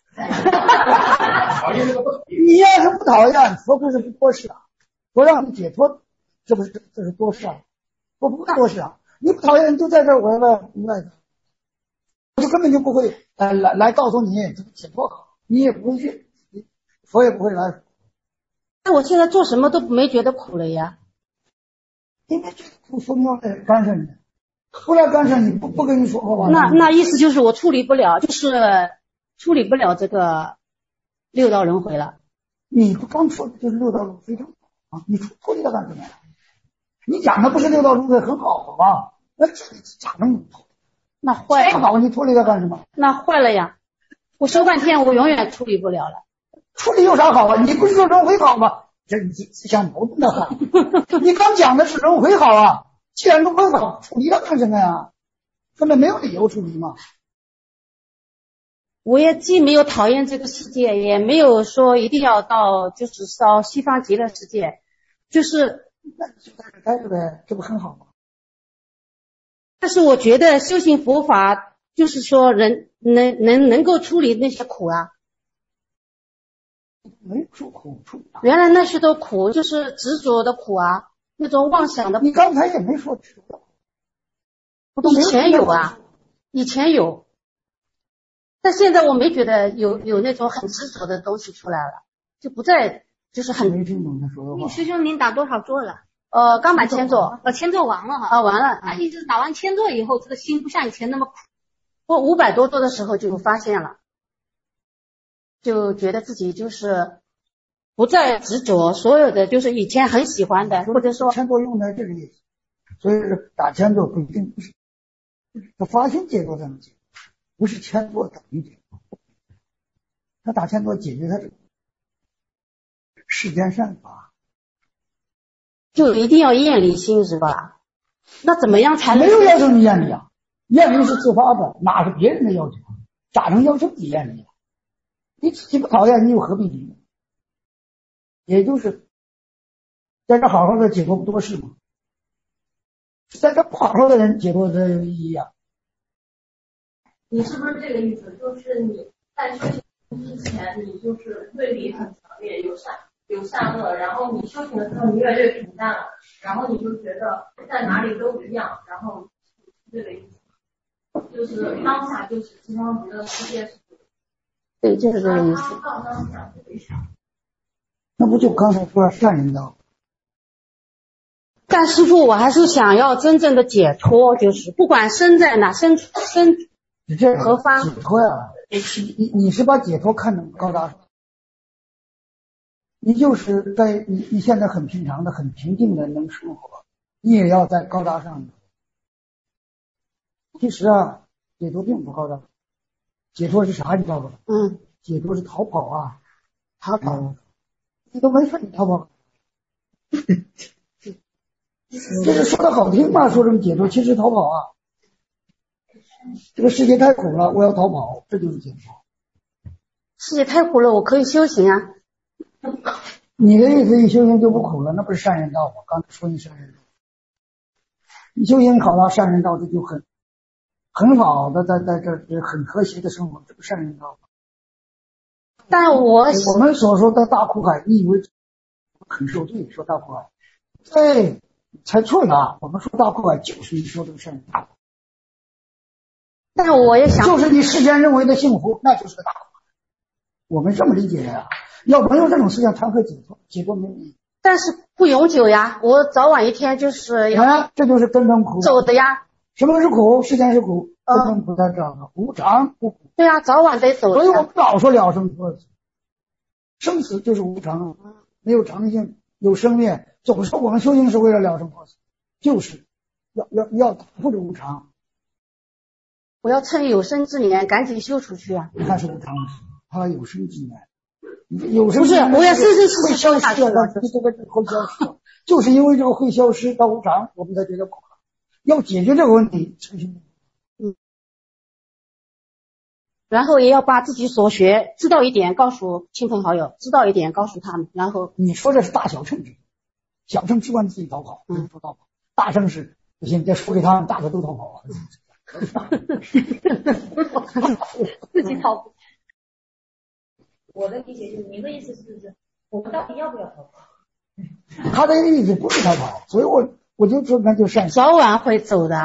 Speaker 2: 你要是不讨厌，佛不是不多事啊，佛让你解脱，这不是这是多事啊，佛不多事啊。你不讨厌，你就在这儿，我外外头，我就根本就不会呃来来告诉你怎么解脱好，你也不会去，佛也不会来。
Speaker 7: 那我现在做什么都没觉得苦了呀。
Speaker 2: 因为这苦佛要来干涉你，不来干涉你，不不跟你说话。
Speaker 7: 那那意思就是我处理不了，就是处理不了这个六道轮回了。
Speaker 2: 你不刚说的就是六道轮回正好啊？你处理它干什么呀？你讲的不是六道轮回很好吗？那这咋能？
Speaker 7: 那坏了，
Speaker 2: 好，你处理它干什么？
Speaker 7: 那坏了呀！我说半天，我永远处理不了了。
Speaker 2: 处理有啥好啊？你不是说轮回好吗？这你自相矛盾的话，你刚讲的是轮回好啊，既然轮回好，处理它干什么呀？根本没有理由处理嘛。
Speaker 7: 我也既没有讨厌这个世界，也没有说一定要到就是到西方极乐世界，就是
Speaker 2: 那就在这待着呗，这不很好吗？
Speaker 7: 但是我觉得修行佛法就是说人能能能够处理那些苦啊。
Speaker 2: 没受苦处，
Speaker 7: 原来那些都苦，就是执着的苦啊，那种妄想的苦。
Speaker 2: 你刚才也没说执着，
Speaker 7: 以前有啊，以前有，但现在我没觉得有有那种很执着的东西出来了，就不再就是很。
Speaker 2: 没听懂他说的话。
Speaker 10: 师兄，您打多少座了？
Speaker 7: 呃，刚把千座，
Speaker 10: 呃，千座完了哈。
Speaker 7: 啊，完了。
Speaker 10: 啊，意思是打完千座以后，这个心不像以前那么苦。
Speaker 7: 我五百多座的时候就发现了。就觉得自己就是不再执着，所有的就是以前很喜欢的，或者说
Speaker 2: 千座用在这个意思，所以是打千座不一定不是，他发心解脱才能解，不是千座等于解脱，他打千座解决他这个世间善法，
Speaker 7: 就一定要厌离心是吧？那怎么样才能？
Speaker 2: 没有要求你厌离啊，厌离是自发的，哪是别人的要求？咋能要求你厌离啊？你自己不讨厌，你又何必离呢？也就是在这好好的解脱不多事嘛，在这不好好的人解脱才有意义啊。
Speaker 3: 你是不是这个意思？就是你在修行之前，你就是对比很强烈，有善有善恶，然后你修行的时候，你越来越平淡了，然后你就觉得在哪里都一样，然后这个意思，就是当下就是西方极乐世界。
Speaker 7: 对，就是这个意思。
Speaker 2: 那不就刚才说善人道？
Speaker 7: 但师父，我还是想要真正的解脱，就是不管身在哪，身身何方。
Speaker 2: 解脱呀，你你是把解脱看成高大上，你就是在你你现在很平常的、很平静的能生活，你也要在高大上。其实啊，解脱并不高大上。解脱是啥？你知道吧？
Speaker 7: 嗯，
Speaker 2: 解脱是逃跑啊，他跑，嗯、你都没事，你逃跑。这个说的好听嘛，说这么解脱，其实逃跑啊。这个世界太苦了，我要逃跑，这就是解脱。
Speaker 7: 世界太苦了，我可以修行啊。
Speaker 2: 你的意思，一修行就不苦了，那不是善人道吗？刚才说你善人道，你修行好了，善人道这就很。很好的，在在这很和谐的生活，这不善人道吗？
Speaker 7: 但我
Speaker 2: 我们所说的大苦海，你以为很受罪？说大苦海，对，猜错了。我们说大苦海就是你说这个善人道。
Speaker 7: 但我也想，
Speaker 2: 就是你世间认为的幸福，那就是个大苦海。我们这么理解的呀。要没有这种思想，谈何解脱？解脱没有意义。
Speaker 7: 但是不永久呀，我早晚一天就是要、
Speaker 2: 啊、这就是根本苦
Speaker 7: 走的呀。
Speaker 2: 什么是苦？世间是苦，根本不在这个无常不苦。
Speaker 7: 对啊，早晚得走。
Speaker 2: 所以我们老说了生脱死，生死就是无常，没有常性，有生灭。总说我们修行是为了了生脱死，就是要要要打破这无常。
Speaker 7: 我要趁有生之年赶紧修出去啊！
Speaker 2: 那是无常，他有生之年，有生之
Speaker 7: 年不是，我要生生世世
Speaker 2: 消失了，你这个会消失，就是因为这个会消失到无常，我们才觉得苦。要解决这个问题，诚心。
Speaker 7: 嗯， 然后也要把自己所学知道一点告诉亲朋好友，知道一点告诉他们，然后
Speaker 2: 你说的是大小乘制，小乘只管自己逃跑，嗯，不逃跑，大乘是不行，再说给他们，大家都逃跑啊。
Speaker 10: 自己逃跑。
Speaker 3: 我的理解就是，您的意思是不是我们到底要不要逃跑？
Speaker 2: 他的意思不是逃跑，所以我我就说那就善
Speaker 7: 早晚会走的。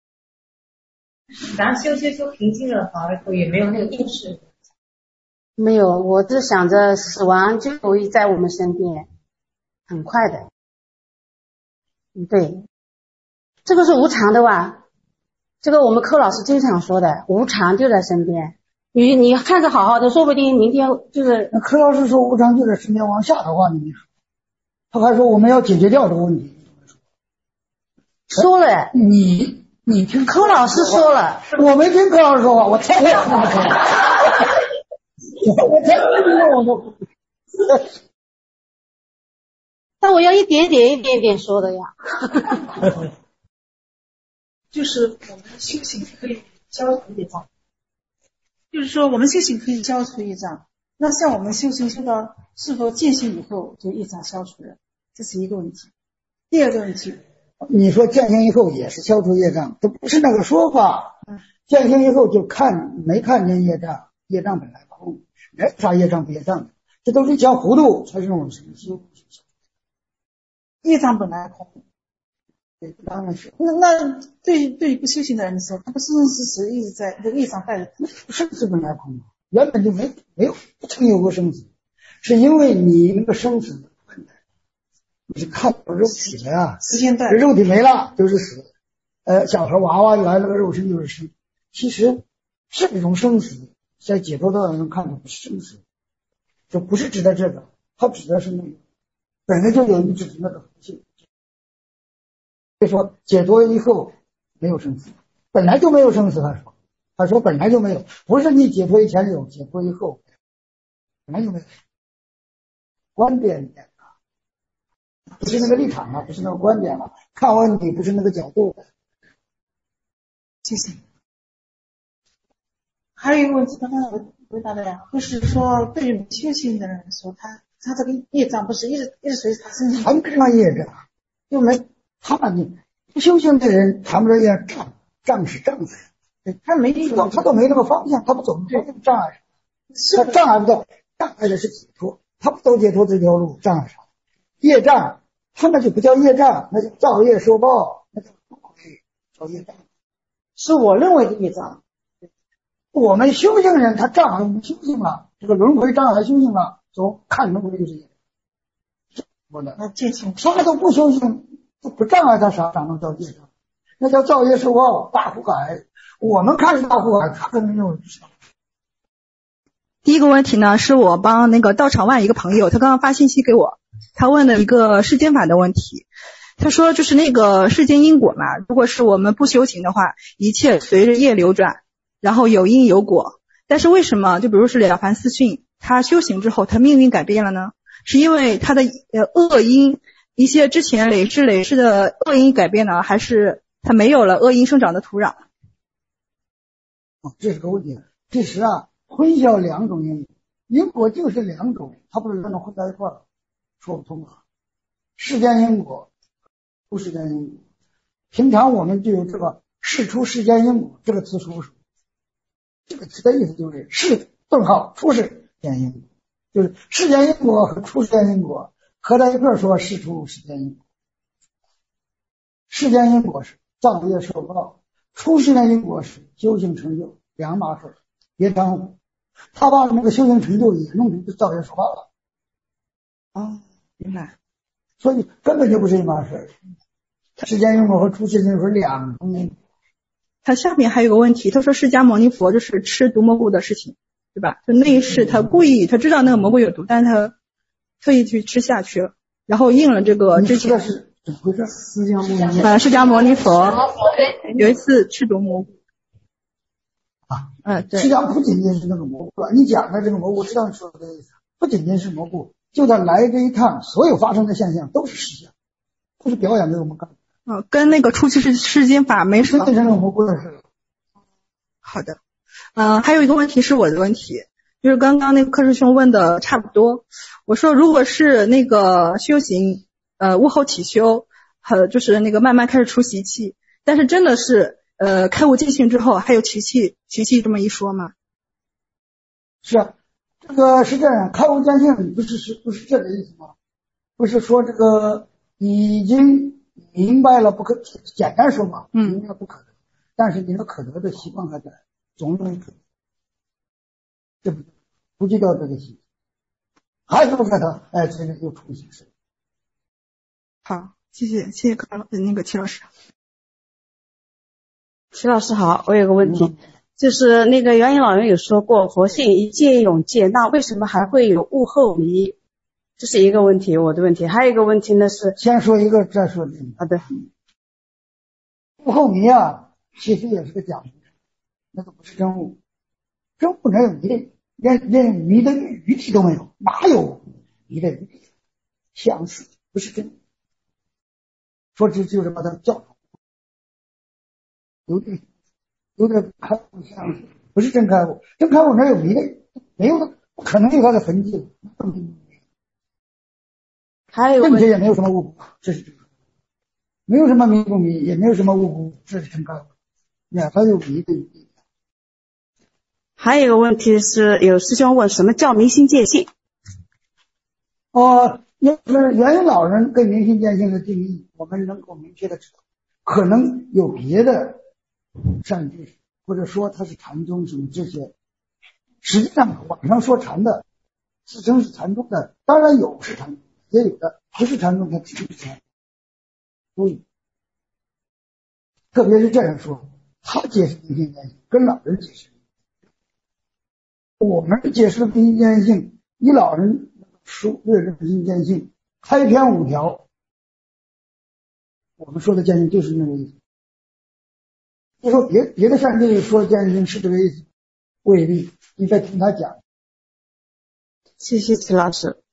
Speaker 3: 咱修修修平静了，反而也没有那个意识。
Speaker 7: 没有，我只想着死亡就会在我们身边，很快的。嗯，对，这个是无常的吧？这个我们柯老师经常说的，无常就在身边。你你看着好好的，说不定明天就是。
Speaker 2: 那柯老师说无常就在身边，往下的话你没说，他还说我们要解决掉这个问题。
Speaker 7: 说了，
Speaker 2: 你你听
Speaker 7: 柯老师说了，
Speaker 2: 我没听柯老师说话，我天天这么说，我天天听我说。
Speaker 7: 但我要一点点一点点说的呀。
Speaker 5: 就是我们修行可以消除业障，就是说我们修行可以消除业障。那像我们修行修到是否见性以后，就业障消除了，这是一个问题。第二个问题，
Speaker 2: 你说见性以后也是消除业障，这不是那个说法。见性以后就看没看见业障，业障本来空，没啥业障不业障的，这都是讲糊涂才是我们修行。
Speaker 5: 业障本来空。对，当然是。那那对对不修行的人说，他不生生死死一直在这个业障带着他。
Speaker 2: 生死本来空，原本就没没有不曾有过生死，是因为你那个生死你是看到肉体了呀，
Speaker 5: 时间段
Speaker 2: 肉体没了就是死。呃，小孩娃娃来了个肉身就是生，其实这种生死在解脱道当中看的不是生死，就不是指的这个，它指的是那个本来就有一指的那个佛性。所以说解脱以后没有生死，本来就没有生死。他说，他说本来就没有，不是你解脱以前有，解脱以后本来就没有。观点一点啊，不是那个立场啊，不是那个观点啊，看问题不是那个角度。
Speaker 5: 谢谢。还有一个问题，刚刚我回答的呀，就是说对于修行的人说，他他这个业障不是一直一直随他身上，
Speaker 2: 谈不上业障，就没。他你不修行的人谈不着业障，障是障碍，
Speaker 5: 他没
Speaker 2: 他他都没那个方向，他不走那个障碍，他障碍不到，障碍的是解脱，他不走解脱这条路，障碍啥？业障，他那就不叫业障，那叫造业受报，那叫叫业障，
Speaker 5: 是我认为的业障。
Speaker 2: 我们修行人他障碍我们修行了，这个轮回障碍修行了，走看轮回就是业障。我的
Speaker 5: 那见性，
Speaker 2: 啥都不修行。不障碍他啥，啥能叫业障？那叫造业受报，大苦海。我们看是大苦海，他根本就不知道。
Speaker 11: 第一个问题呢，是我帮那个道场外一个朋友，他刚刚发信息给我，他问了一个世间法的问题。他说就是那个世间因果嘛，如果是我们不修行的话，一切随着业流转，然后有因有果。但是为什么就比如是了凡四训，他修行之后他命运改变了呢？是因为他的呃恶因一些之前累世累世的恶因改变了，还是它没有了恶因生长的土壤？
Speaker 2: 哦，这是个问题。其实啊，混淆两种因果，因果就是两种，它不是两种混在一块儿，说不通啊。世间因果，出世间因果。平常我们就有这个“事出世间因果”这个词出处，这个词的意思就是世顿号出世间因果，就是世间因果和出世间因果。合在一块说事出世间因果，世间因果是造业受报，出世间因果是修行成就，两码事，别掺和。他把那个修行成就也弄成造业受报了。
Speaker 5: 哦，明白。
Speaker 2: 所以根本就不是一码事。世间因果和出世间因果是两种因果。
Speaker 11: 他下面还有个问题，他说释迦牟尼佛就是吃毒蘑菇的事情，对吧？就那一世他故意他知道那个蘑菇有毒，但是他特意去吃下去了，然后应了这个之前
Speaker 2: 是怎么回事？释迦牟尼
Speaker 11: 呃释迦牟尼佛有一次吃毒蘑菇
Speaker 2: 啊，
Speaker 11: 嗯，对，
Speaker 2: 释迦不仅仅是那个蘑菇，你讲的这个蘑菇，知道你说的意思，不仅仅是蘑菇，就他来这一趟，所有发生的现象都是实相，都是表演给我们看。
Speaker 11: 哦，跟那个初期世世间法没什么。
Speaker 2: 这是那个蘑菇的事。
Speaker 11: 好的， 嗯、呃，还有一个问题是我的问题，就是刚刚那个柯师兄问的差不多。我说如果是那个修行，呃，悟后起修，和就是那个慢慢开始出习气，但是真的是呃开悟见性之后还有习气习气这么一说吗？
Speaker 2: 是啊，这个是这样，开悟见性不是是不是这个意思吗？不是说这个已经明白了不可，简单说嘛，明白不可得，嗯、但是你的可得的习惯还在，总认为可得，这不不计较这个习，还是不可得，哎，这个又出形式。
Speaker 11: 好，谢谢谢谢柯那个齐老师。
Speaker 12: 齐老师好，我有个问题，嗯、就是那个元音老人有说过佛性一界永界，那为什么还会有悟后迷？这是一个问题，我的问题。还有一个问题呢是，
Speaker 2: 先说一个再说另一个。
Speaker 12: 好的。
Speaker 2: 悟后迷啊，其实也是个假名，那个不是真悟，真悟哪有迷的，连连迷的余地都没有，哪有迷的余地？相似不是真，说这就是把它叫有点有点开悟相似，不是真开悟，真开悟哪有迷的？没有的，不可能有它的痕迹。
Speaker 12: 还有
Speaker 2: 正确也没有什么误，这是没有什么迷不迷，也没有什么误，这是真开悟。哪还有迷的余地？
Speaker 12: 还有一个问题是，有师兄问什么叫明心见性？
Speaker 2: 哦，要是元音老人跟明心见性的定义，我们能够明确的知道，可能有别的善知识，或者说他是禅宗什么这些。实际上，网上说禅的，自称是禅宗的，当然有是禅宗，也有的不是禅宗，他只是禅。所以，特别是这样说，他解释明心见性跟老人解释。我们解释明心见性，以老人书略认明心见性，开篇五条，我们说的见性就是那个意思。就说别别的善知识说见性是这个意思，未必，你再听他讲。
Speaker 12: 谢谢齐老师。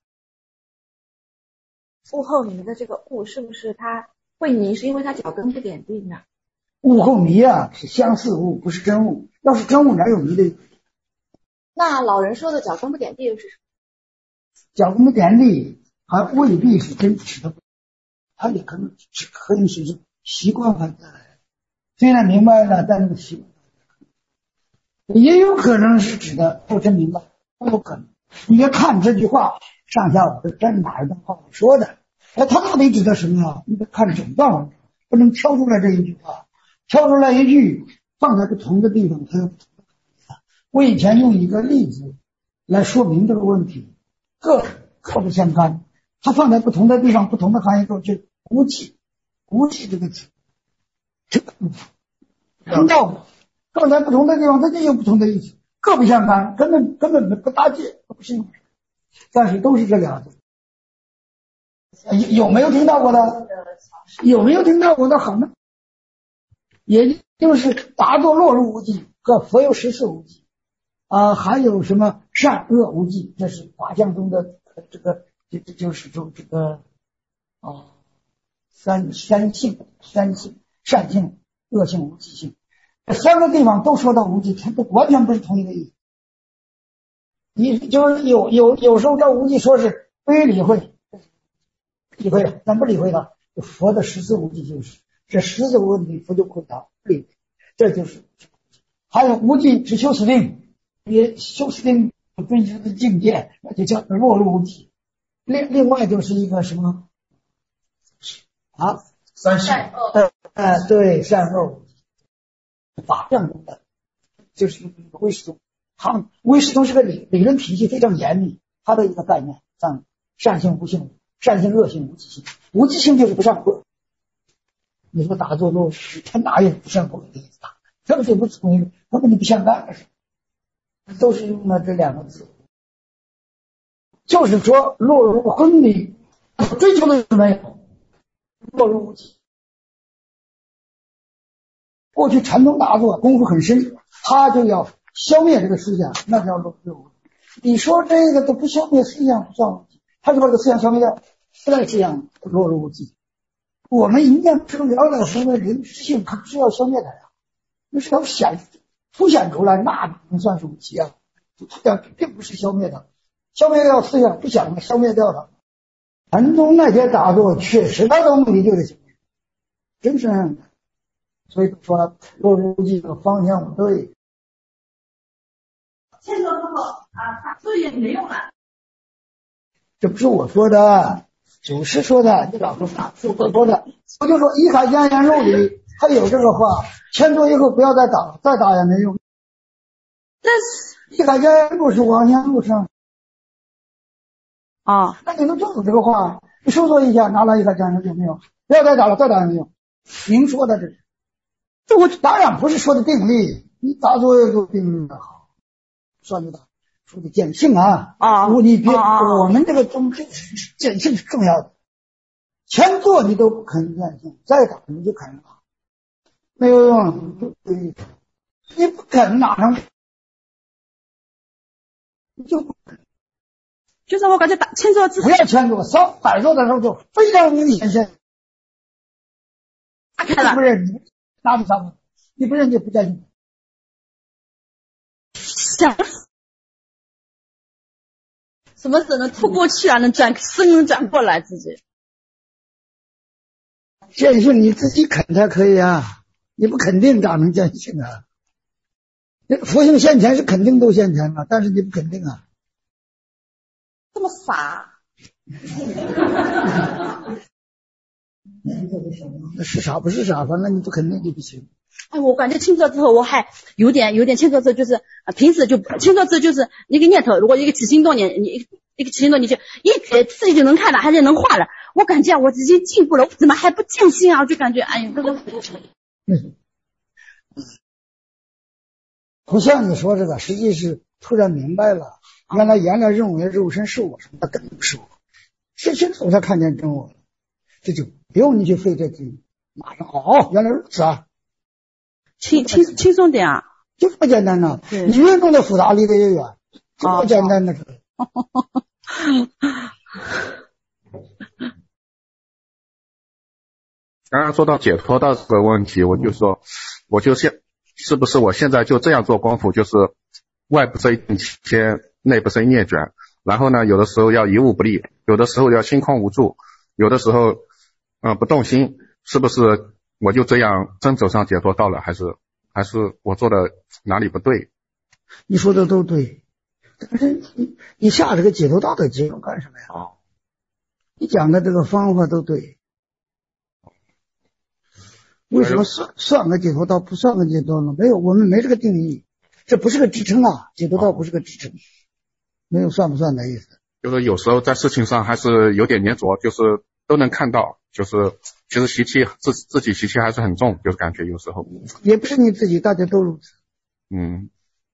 Speaker 4: 悟后迷的这个悟是不是他会迷，是因为他脚跟不点地呢？
Speaker 2: 悟后迷啊，是相似悟，不是真悟。要是真悟，哪有迷的？
Speaker 4: 那老人说的脚跟不点地又是什么？
Speaker 2: 脚跟不点地还未必是真实的，他也可能只可能是习惯还在，虽然明白了，但那个习惯也有可能是指的不真明白，都有可能。你要看这句话上下文，这是哪一段话说的？哎，他到底指的什么呀？你得看整段文，不能挑出来这一句话，挑出来一句放在不同的地方，它有不同的含义。我以前用一个例子来说明这个问题，各各不相干，它放在不同的地方，不同的含义都就无记，无记这个词，这个听到吗？放在不同的地方，它就有不同的意思，各不相干，根本根本不搭界，不是，但是都是这俩字。有有没有听到过的？有没有听到过的？好呢，也就是达作落入无记，和佛有十四无记啊、呃，还有什么善恶无记，这是法相中的这个这这就是就这个啊、哦、三三性三性善性恶性无记性，这三个地方都说到无记，它完全不是同一个意思。你就是有有有时候这无记说是不予理会。理会了，咱不理会了。佛的十四无记就是这十四个问题，佛就回答不理会，这就是。还有无记只修死定，也修死定分析的境界，那就叫落入无记。另另外就是一个什么啊？
Speaker 3: 三善恶。
Speaker 2: 呃呃，对，善恶无记。法相中的就是唯识宗，他唯识宗是个理理论体系非常严密，他的一个概念，像善性无性。善性恶性无记性，无记性就是不善恶。你说打坐落实，他哪有不善恶的意思？根本就不是同一个，根本就不相干的事，都是用了这两个字。就是说落入昏迷，追求的没有，落入无记。过去禅宗打坐功夫很深，他就要消灭这个思想，那叫落入无记。你说这个都不消灭思想，不叫无记。他就把这个思想消灭掉，不再这样落入无记。我们一念生了了生的灵性，他不是要消灭它呀，那是要显凸显出来，那能算是无极啊？这并不是消灭它，消灭掉思想不想了，消灭掉它。禅宗那些打坐确实他的目的就是消灭，真是这样的。所以说若如这个方向不对，
Speaker 3: 签到之后啊，打坐也没用了。
Speaker 2: 这不是我说的，祖师说的，你老说法是我说的。我就说一海江言肉里还有这个话，签坐以后不要再打，再打也没用。
Speaker 11: 但是
Speaker 2: 一海江言肉是往前路上
Speaker 11: 啊，
Speaker 2: 那你能遵守这个话？你收缩一下，拿了一海江言肉有没有？不要再打了，再打也没有。您说的这，这我当然不是说的定力，你打坐就定力的好，算不打。说的见性啊啊！你别、啊，我们这个宗旨见性是重要的。前坐你都不肯见性，再打你就肯了，没有用。你不肯哪能？你就不肯。
Speaker 11: 就是我感觉打前坐之
Speaker 2: 不要前坐，上摆坐的时候就非常明显现。
Speaker 11: 打开了，
Speaker 2: 不认你，拿不上，你不认就不见性。
Speaker 11: 想。什么时候能突过去啊？能转身能转过来自己？
Speaker 2: 见性你自己肯才可以啊！你不肯定咋能见性啊？佛性现前是肯定都现前了，但是你不肯定啊。
Speaker 11: 这么傻？
Speaker 2: 是傻不是傻，反正你不肯定就不行。
Speaker 11: 哎，我感觉清坐之后，我还有点有点清坐之后，就是啊，平时就清坐之后就是一个念头，如果一个起心动念，你一个起心动念就一觉自己就能看了，而且能画了。我感觉我已经进步了，我怎么还不见心啊？我就感觉哎呀，这个
Speaker 2: 嗯，不像你说这个，实际是突然明白了，原来原来认为肉身是我，那根本不是我，现现在我才看见真我了，这就不用你去费这劲，马上哦，原来如此啊。
Speaker 11: 轻轻轻松点啊，
Speaker 2: 就这么简单呢。你越弄得复杂，离得越远。这么简单的事。
Speaker 13: 刚刚说到解脱道这个问题，我就说，我就现是不是我现在就这样做功夫，就是外不生一切，内不生孽卷。然后呢，有的时候要一物不立，有的时候要心空无助，有的时候嗯、呃、不动心，是不是？我就这样真走上解脱道了，还是还是我做的哪里不对？
Speaker 2: 你说的都对，但是你你下这个解脱道的结论干什么呀？
Speaker 13: 哦，
Speaker 2: 你讲的这个方法都对，为什么算算个解脱道不算个解脱呢？没有，我们没这个定义，这不是个支撑啊，解脱道不是个支撑，没有算不算的意思。
Speaker 13: 就是有时候在事情上还是有点粘着，就是都能看到，就是其实习气自自己习气还是很重，就是感觉有时候
Speaker 2: 也不是你自己，大家都如此。
Speaker 13: 嗯，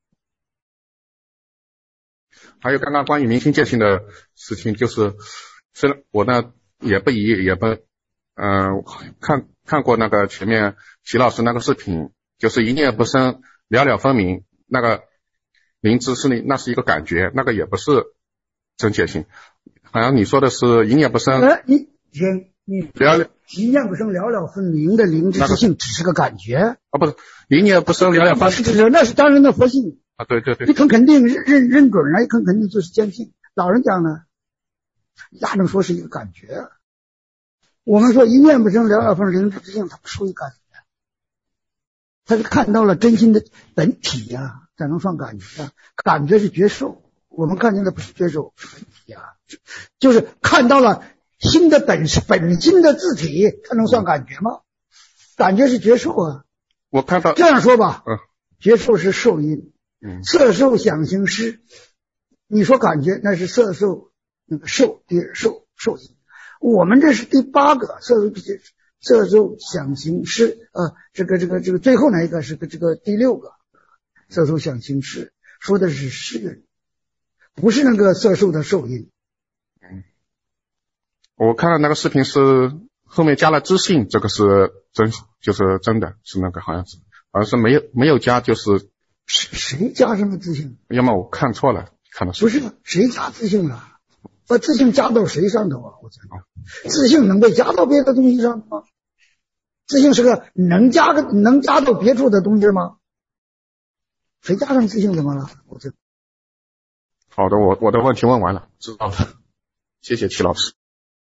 Speaker 13: 还有刚刚关于明心见性的事情，就是虽然我呢也不疑也不嗯、呃、看看过那个前面齐老师那个视频，就是一念不生了了分明，那个灵知是那那是一个感觉，那个也不是真见性，好像你说的是一念不生。
Speaker 2: 呃，你先你了一念不生了了分明的灵知之性只是个感觉啊，
Speaker 13: 不是一念不生了了分明，
Speaker 2: 那是当然的佛性
Speaker 13: 啊，对对对，
Speaker 2: 你肯肯定认认认准了，一肯肯定就是坚信。老人讲呢，哪能说是一个感觉？我们说一念不生了了分灵知之性，它不属于感觉，他是看到了真心的本体呀、啊，才能算感觉啊。感觉是觉受，我们看见的不是觉受，是本体啊，就是看到了心的本本心的自体，它能算感觉吗？感觉是觉受啊。
Speaker 13: 我看到
Speaker 2: 这样说吧，
Speaker 13: 嗯，
Speaker 2: 觉受是受因，
Speaker 13: 嗯，色
Speaker 2: 受想行识，你说感觉那是色受那个受第受受因，我们这是第八个色受色受想行识啊，这个这个这个最后那一个是个这个第六个色受想行识，说的是识蕴，不是那个色受的受因。
Speaker 13: 嗯，我看到那个视频是后面加了知性，这个是真，就是真的是那个好像是，好像是没有没有加，就是
Speaker 2: 谁加什么自性？
Speaker 13: 要么我看错了，看的
Speaker 2: 不是谁加自性了？把自性加到谁上头啊？我讲，自性能被加到别的东西上吗？自性是个能加个能加到别处的东西吗？ 谁加上自性怎么了？我这
Speaker 13: 好的，我我的问题问完了，知道了，谢谢齐老师。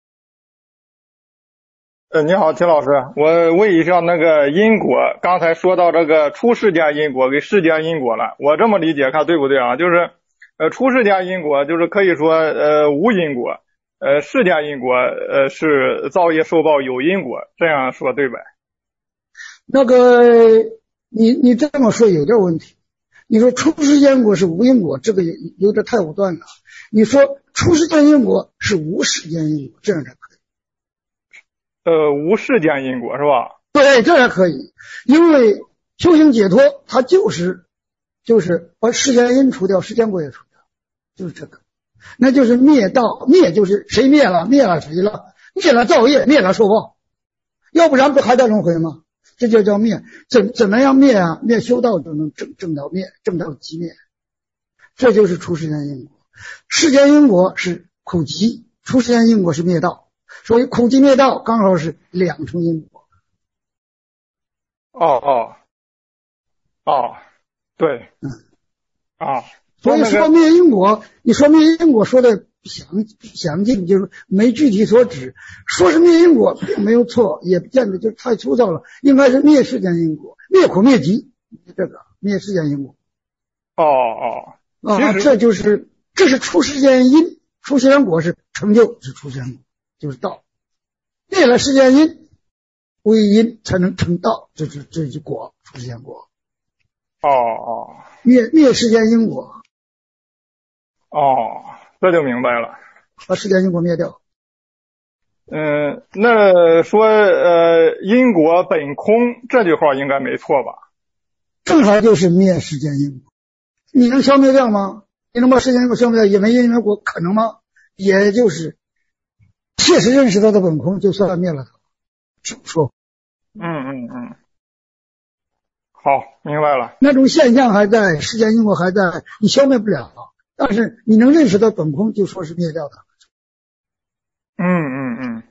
Speaker 14: 呃，你好，齐老师，我问一下那个因果，刚才说到这个出世间因果跟世间因果了，我这么理解看对不对啊？就是呃出世间因果就是可以说呃无因果，呃世间因果呃是造业受报有因果，这样说对吧？
Speaker 2: 那个你你这么说有点问题。你说出世间因果是无因果，这个有有点太武断了。你说出世间因果是无世间因果，这样才可以。
Speaker 14: 呃，无世间因果是吧？
Speaker 2: 对，这样可以。因为修行解脱，它就是就是把世间因除掉，世间果也除掉，就是这个。那就是灭道，灭就是谁灭了，灭了谁了，灭了造业，灭了受报，要不然不还在轮回吗？这就叫灭。怎怎么样灭啊？灭修道就能正正到灭，正到极灭，这就是出世间因果。世间因果是苦集，出世间因果是灭道，所以苦集灭道刚好是两重因果。
Speaker 14: 哦哦哦，对，
Speaker 2: 嗯
Speaker 14: 啊，
Speaker 2: 所以说灭因果，你说灭因果说的详详尽，就是没具体所指。说是灭因果并没有错，也不见得就太粗糙了，应该是灭世间因果，灭苦灭集，这个灭世间因果。
Speaker 14: 哦哦，
Speaker 2: 啊，这就是这是出世间因，出世间果是成就是出世间果，就是道。灭了世间因，为因才能成道，这是这是果，出世间果。
Speaker 14: 哦哦，
Speaker 2: 灭灭世间因果。
Speaker 14: 哦，这就明白了。
Speaker 2: 把世间因果灭掉。
Speaker 14: 嗯，那说呃因果本空这句话应该没错吧？
Speaker 2: 正好就是灭世间因果。你能消灭掉吗？你能把世间因果消灭掉，也没因没果，可能吗？也就是切实认识到的本空，就算灭了它。这么说。
Speaker 14: 嗯嗯嗯。好，明白了。
Speaker 2: 那种现象还在，世间因果还在，你消灭不了。但是你能认识到本空，就说是灭掉它。
Speaker 14: 嗯嗯嗯。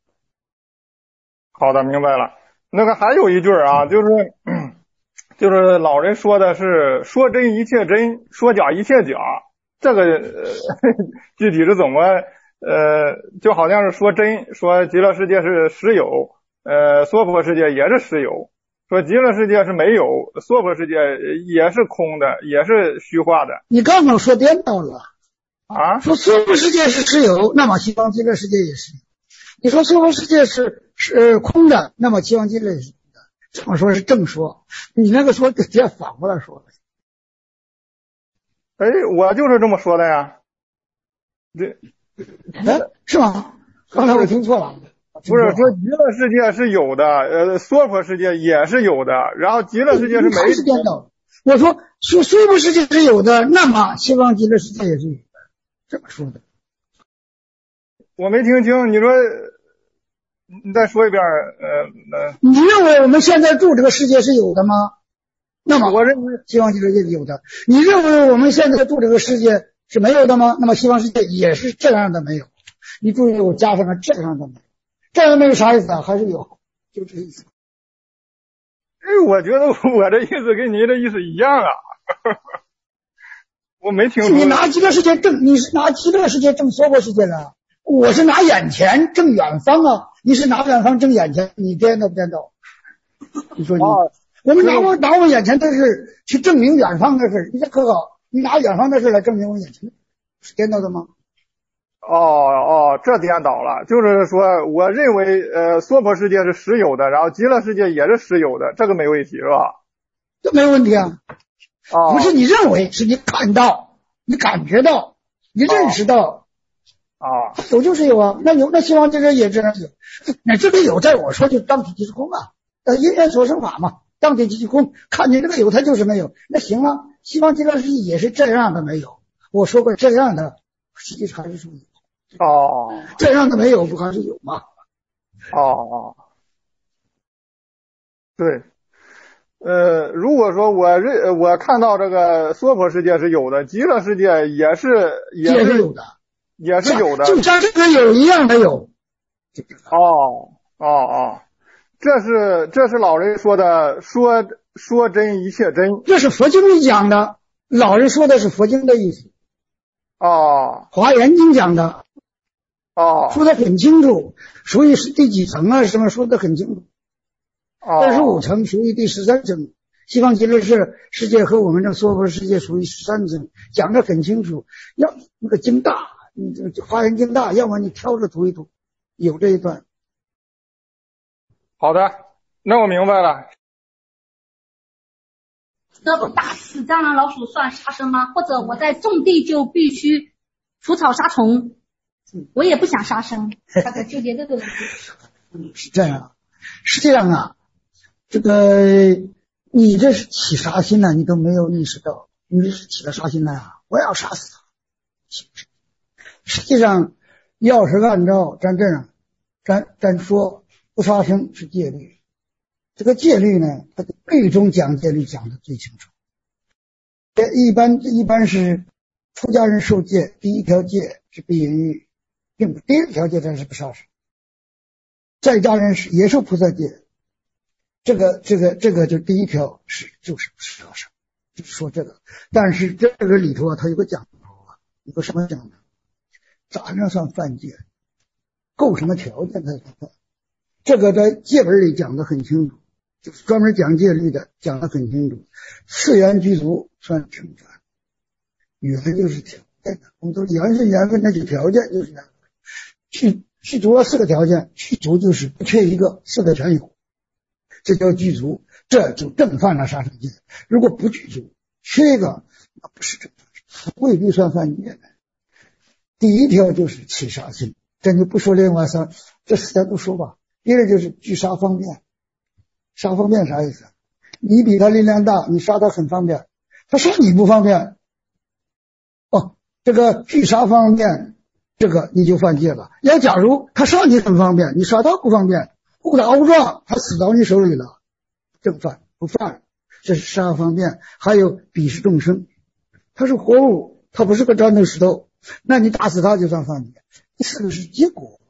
Speaker 14: 好的，明白了。那个还有一句啊，就是。就是老人说的是说真一切真，说假一切假，这个、呃、具体是怎么呃，就好像是说真，说极乐世界是实有，呃，娑婆世界也是实有，说极乐世界是没有，娑婆世界也是空的，也是虚化的。
Speaker 2: 你刚刚说颠倒了
Speaker 14: 啊！
Speaker 2: 说娑婆世界是实有，那么西方极乐世界也是；你说娑婆世界是是空的，那么西方极乐也是。这么说是正说，你那个说直接反过来说了。
Speaker 14: 哎，我就是这么说的呀。这，
Speaker 2: 哎，是吗？刚才我听错了。
Speaker 14: 不是说极乐世界是有的，呃，娑婆世界也是有的，然后极乐世界是没有的。
Speaker 2: 是颠倒。我说说娑婆世界是有的，那么西方极乐世界也是有的，这么说的。
Speaker 14: 我没听清，你说。你再说一遍，呃呃，
Speaker 2: 你认为我们现在住这个世界是有的吗？那么
Speaker 14: 我认为
Speaker 2: 西方极乐世界是有的。你认为我们现在住这个世界是没有的吗？那么西方世界也是这样的没有。你注意我加上了这样的没有，这样的没有啥意思啊？还是有，就这意思。
Speaker 14: 哎，我觉得我的意思跟您的意思一样啊。我没听说。
Speaker 2: 你拿极乐世界证，你是拿极乐世界证娑婆世界的。我是拿眼前证远方啊，你是拿远方证眼前，你颠倒不颠倒？你说你，哦、我们拿我拿我眼前的事去证明远方的事，你这可好？你拿远方的事来证明我眼前，是颠倒的吗？
Speaker 14: 哦哦，这颠倒了，就是说，我认为呃，娑婆世界是实有的，然后极乐世界也是实有的，这个没问题是吧？
Speaker 2: 这没问题啊。
Speaker 14: 哦，
Speaker 2: 不是你认为，是你看到，你感觉到，你认识到。哦
Speaker 14: 啊，
Speaker 2: 有就是有啊，那有那西方极乐也这样有，那这个有在我说就当体即是空啊，呃，因缘所生法嘛，当体即是空，看见这个有它就是没有，那行啊，西方极乐世界也是这样的没有，我说过这样的实际上还是说有，
Speaker 14: 哦，
Speaker 2: 这样的没有不还是有吗？
Speaker 14: 哦哦，对，呃，如果说我认我看到这个娑婆世界是有的，极乐世界也是也是,
Speaker 2: 也是有的。
Speaker 14: 也是有的，
Speaker 2: 就像这个有一样的有。
Speaker 14: 哦哦哦，这是这是老人说的，说说真一切真，
Speaker 2: 这是佛经里讲的，老人说的是佛经的意思。
Speaker 14: 哦，
Speaker 2: 华严经讲的。
Speaker 14: 哦，
Speaker 2: 说的很清楚，属于是第几层啊？什么说的很清楚。
Speaker 14: 哦，
Speaker 2: 二十五层属于第十三层，西方极乐世世界和我们这娑婆世界属于十三层，讲的很清楚。要那个经大，你这华严经大，要么你挑着读一读，有这一段。
Speaker 14: 好的，那我明白了。
Speaker 10: 那打死蟑螂老鼠算杀生吗？或者我在种地就必须除草杀虫？我也不想杀生，他在纠结这个问题。
Speaker 2: 是这样，实际上啊，这个你这是起杀心呢、啊，你都没有意识到，你这是起了杀心了啊！我要杀死他。实际上，要是按照咱这样，咱咱说不杀生是戒律，这个戒律呢，它的律中讲戒律讲的最清楚。这一般一般是出家人受戒，第一条戒是不淫欲。并不，第二条戒它是不杀生，在家人是也受菩萨戒，这个这个这个就第一条是就是不杀生，就是说这个，但是这个里头啊，它有个讲头啊，有个什么讲头？咋样算犯戒？够什么条件才算犯？这个在戒本里讲的很清楚，就是专门讲戒律的讲的很清楚。四缘具足算正犯，缘就是条件的，我们说缘是缘分，那就条件就是缘分。具具足了四个条件，具足就是不缺一个，四个全有，这叫具足，这就正犯了杀生戒。如果不具足，缺一个，那不是正犯，未必算犯戒的。第一条就是起杀心，这就不说另外三，这四条都说吧。第二就是具杀方便，杀方便啥意思？你比他力量大，你杀他很方便，他杀你不方便。哦，这个具杀方便。这个你就犯戒了。要假如他杀你很方便，你杀他不方便，误打误撞他死到你手里了，正犯不犯，这是杀方便。还有鄙视众生，他是活物，他不是个砖头石头，那你打死他就算犯戒。第四个是结果，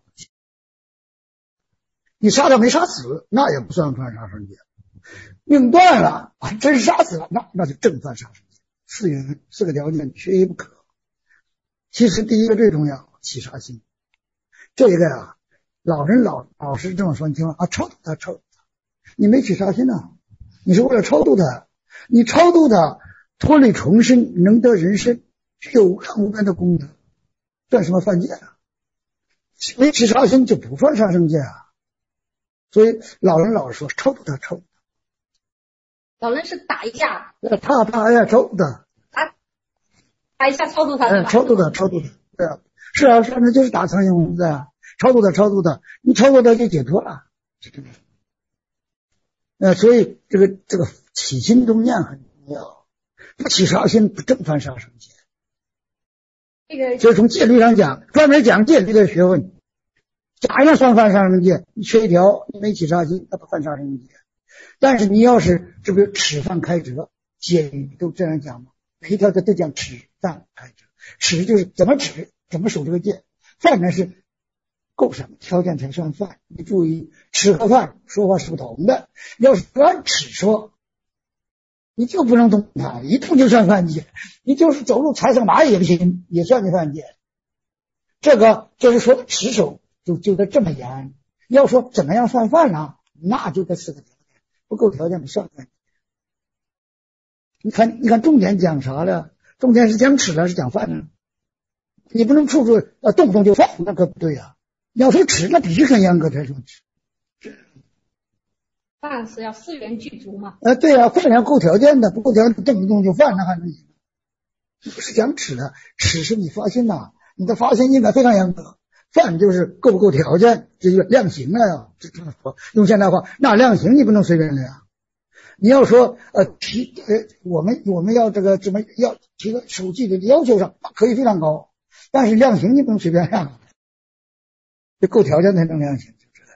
Speaker 2: 你杀他没杀死，那也不算犯杀生戒。命断了啊，真是杀死了，那那就正犯杀生戒。四缘四个条件缺一不可。其实第一个最重要。起杀心，这一个啊，老人老老是这么说，你听啊，超度他，超度他，你没起杀心呢、啊，你是为了超度他，你超度他脱离重生，能得人身，具有无量无边的功德，算什么犯戒啊？没起杀心就不犯杀生戒啊。所以老人老是说超度他，超度
Speaker 10: 他。老人是打一下，
Speaker 2: 他他呀，超度他，
Speaker 10: 打打一下超度他，
Speaker 2: 嗯，超度他，超度他，对啊。是啊，是啊，那就是打苍蝇蚊子啊，超度他，超度他，你超度他就解脱了，是这个。呃，所以这个这个起心动念很重要，不起杀心不正犯杀生戒。
Speaker 10: 这个
Speaker 2: 就是从戒律上讲，专门讲戒律的学问，咋样算犯杀生戒？你缺一条，你没起杀心，那不犯杀生戒。但是你要是这不持犯开折，戒律都这样讲吗？每一条都都讲持犯开折，持就是怎么持。怎么守这个戒？犯呢是够什么条件才算犯？你注意，持和犯说话是不同的。要是按持说，你就不能动它，一动就算犯戒。你就是走路踩上蚂蚁也不行，也算你犯戒。这个就是说持守就就得这么严。要说怎么样算犯呢？那就这四个条件，不够条件不算犯戒。你看，你看重点讲啥了？重点是讲持了，是讲犯了。你不能处处呃动不动就犯，那可不对呀、啊。要说持，那必须很严格才说持。
Speaker 10: 犯是要四缘具足嘛？
Speaker 2: 呃，对呀、啊，犯要够条件的，不够条件动不动就犯，那还能行？不是讲持的，持是你发心呐、啊，你的发心应该非常严格。犯就是够不够条件，这就量刑了呀。这这么说，用现代话，那量刑你不能随便量。你要说呃提呃我们我们要这个怎么要提个手记的要求上可以非常高。但是量刑你不能随便量，就够条件才能量刑，就知道。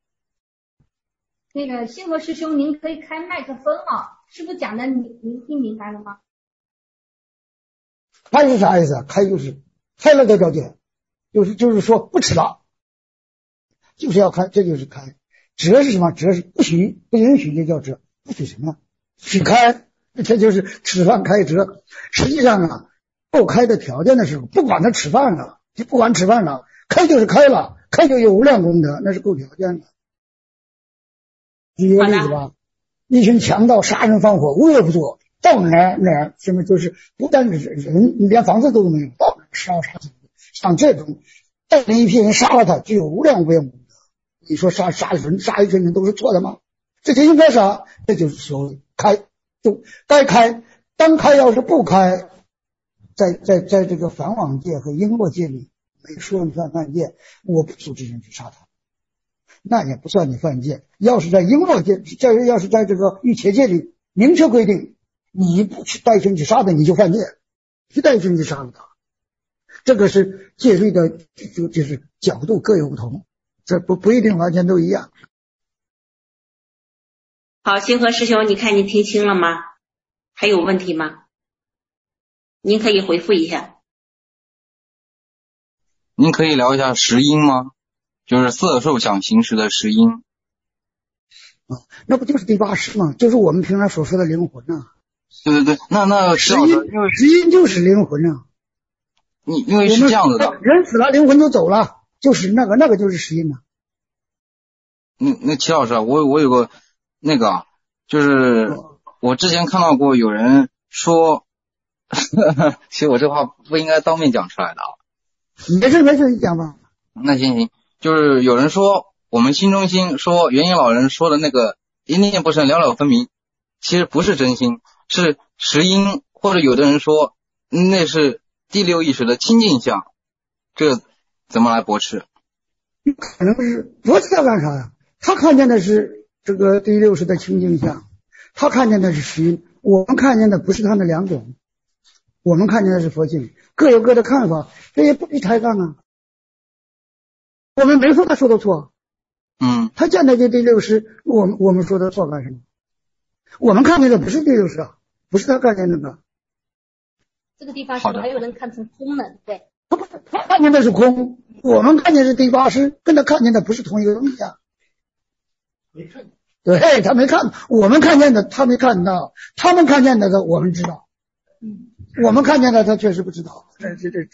Speaker 10: 那个星河师兄，您可以开麦克风啊，师傅讲的您您听明白了吗？
Speaker 2: 开是啥意思？开就是开了都叫戒，就是就是说不吃了，就是要开，这就是开。折是什么？折是不许不允许就叫折，不许什么？ 许开，这就是吃饭开车。实际上啊，够开的条件的时候，不管他吃饭了，就不管吃饭了，开就是开了，开就有无量功德，那是够条件的。举个例子吧，一群强盗杀人放火，无恶不作，到哪儿哪儿，什么就是不但是人，你连房子都没有，到哪儿杀杀死。像这种带领一批人杀了他，就有无量无边功德。你说杀杀人杀一群人都是错的吗？这就应该杀，这就是所谓开，就该开。当开要是不开，在在在这个梵网界和璎珞界里没说你犯犯戒，我不组织人去杀他，那也不算你犯戒。要是在璎珞界，在要是在这个欲切界里明确规定，你不去带身去杀他，你就犯戒，去带身去杀了他。这个是戒律的，就就是角度各有不同，这不不一定完全都一样。
Speaker 8: 好，星河师兄，你看你听清了吗？还有问题吗？您可以回复一下。
Speaker 15: 您可以聊一下十因吗？就是色受想行识的十因。
Speaker 2: 啊，那不就是第八识吗？就是我们平常所说的灵魂啊。
Speaker 15: 对对对，那那
Speaker 2: 十因，十因就是灵魂啊。
Speaker 15: 你因为是这样子的，
Speaker 2: 人死了，灵魂就走了，就是那个那个就是十因啊。
Speaker 15: 那那齐老师，我我有个那个，就是我之前看到过有人说，呵呵其实我这话不应该当面讲出来的啊。
Speaker 2: 没事没事，你讲吧。
Speaker 15: 那行行，就是有人说我们心中心说元婴老人说的那个一念不生了了分明，其实不是真心，是实因，或者有的人说那是第六意识的清净相，这个怎么来驳斥？
Speaker 2: 可能是驳斥他干啥呀？他看见的是这个第六识的清净相，他看见的是实因，我们看见的不是他的两种，我们看见的是佛性，各有各的看法，这也不必抬杠啊。我们没说他说的错，
Speaker 15: 嗯，
Speaker 2: 他见的这第六识，我们我们说的错干什么？我们看见的不是第六识啊，不是他看见的呢。
Speaker 10: 这个地方是不是还有人看成空呢？对，
Speaker 2: 他不是他看见的是空，我们看见是第八识，跟他看见的不是同一个东西啊。没看，对，他没看，我们看见的他没看到，他们看见的我们知道，嗯，我们看见的他确实不知道，这这这这，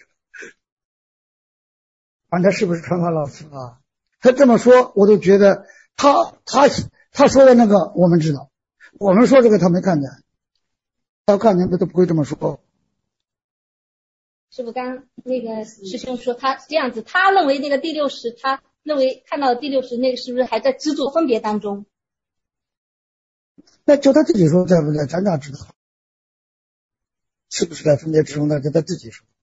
Speaker 2: 管他是不是传法老师啊？他这么说，我都觉得他他他说的那个我们知道，我们说这个他没看见，他看见的都不会这么说。
Speaker 10: 师傅刚那个师兄说他这样子，他认为那个第六识，他认为看到第六识那个是不是还在执着分别当中？
Speaker 2: 那就他自己说对不对？咱咋知道？是不是在分别之中？那就他自己说。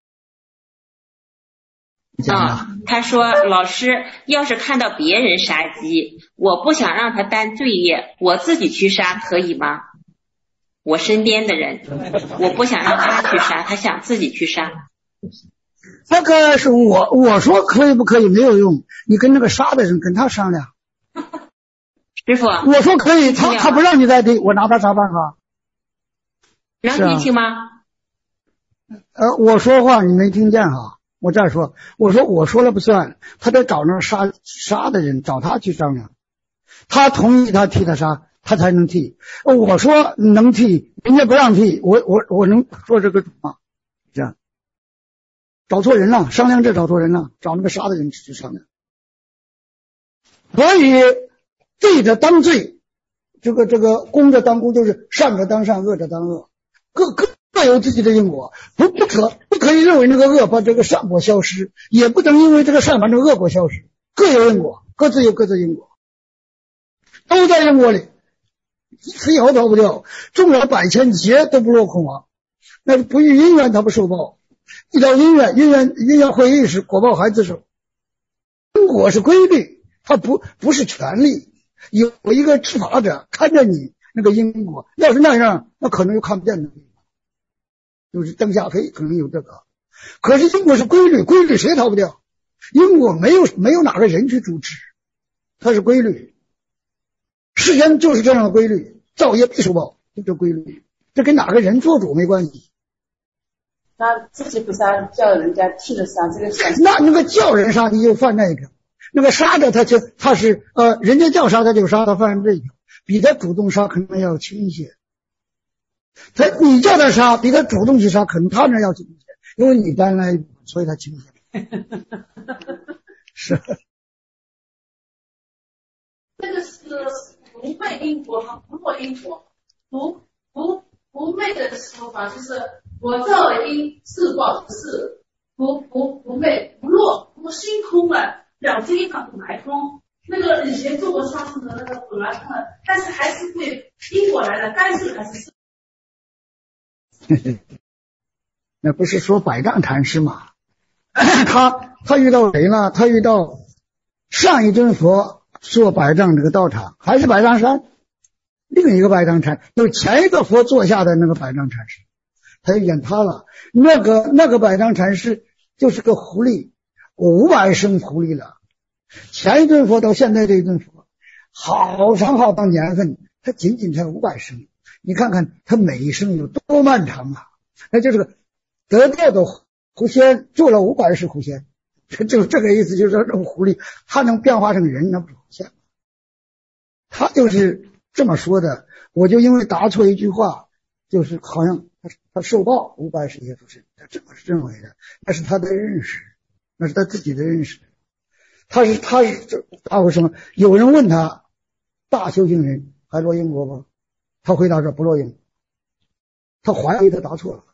Speaker 8: 啊、嗯，他说老师，要是看到别人杀鸡，我不想让他担罪业，我自己去杀可以吗？我身边的人，我不想让他去杀，他想自己去杀。
Speaker 2: 那个是我我说可以不可以没有用，你跟那个杀的人跟他商量。
Speaker 8: 师傅，
Speaker 2: 我说可以，他他不让你再地，我拿他啥办法？
Speaker 8: 能听清吗？
Speaker 2: 呃，我说话你没听见哈？我再说，我说我说了不算，他得找那杀杀的人，找他去商量，他同意他替他杀，他才能替。我说能替，人家不让替，我我我能说这个主吗？这样找错人了，商量这找错人了，找那个杀的人去商量。所以罪者当罪，这个这个公者当公，就是善者当善，恶者当恶，各各各有自己的因果，不不可不可以认为那个恶把这个善果消失，也不能因为这个善把这个恶果消失，各有因果，各自有各自因果，都在因果里，一丝毫逃不掉，纵然百千劫都不落空亡，那不遇因缘他不受报，遇到因缘因缘因缘会意识，果报还自受。因果是规律，它不不是权利，有一个执法者看着你那个因果，要是那样那可能就看不见的，就是灯下飞，可能有这个。可是因果是规律，规律谁逃不掉？因果没有没有哪个人去主持，它是规律，世间就是这样的规律，造业必受报，就这规律，这跟哪个人做主没关系。
Speaker 12: 他自己不杀，叫人家替着杀，这个杀
Speaker 2: 那那个叫人杀，你就犯那一条；那个杀的他就他是呃，人家叫杀他就杀，他犯这一条，比他主动杀可能要轻一些。 他你叫他杀，比他主动去杀，可能他那要清洁，因为你搬来，所以他清洁。是。
Speaker 3: 这个是不昧因果和不落因果。不不不昧的说法就是我造了因，是报是不不不昧不落，不心空了，了这一场本来空。那个以前做过杀生的那个本来空了，但是还是会因果来了，干脆还是。
Speaker 2: 那不是说百丈禅师嘛？他他遇到谁呢？他遇到上一尊佛做百丈这个道场，还是百丈山。另一个百丈禅，就是前一个佛坐下的那个百丈禅师，他就演他了。那个那个百丈禅师就是个狐狸，五百生狐狸了。前一尊佛到现在这一尊佛，好长好长年份，他仅仅才五百生。你看看他每一生有多漫长啊！那就是个得道的狐仙做了五百世狐仙，就是这个意思，就是说这个狐狸它能变化成人，那不是狐仙吗？他就是这么说的。我就因为答错一句话，就是好像他他受报五百世耶稣神，他这么认为的，那是他的认识，那是他自己的认识。他是他是答复什么？有人问他，大修行人还落因果吗？他回答说不落因果。他怀疑他答错了，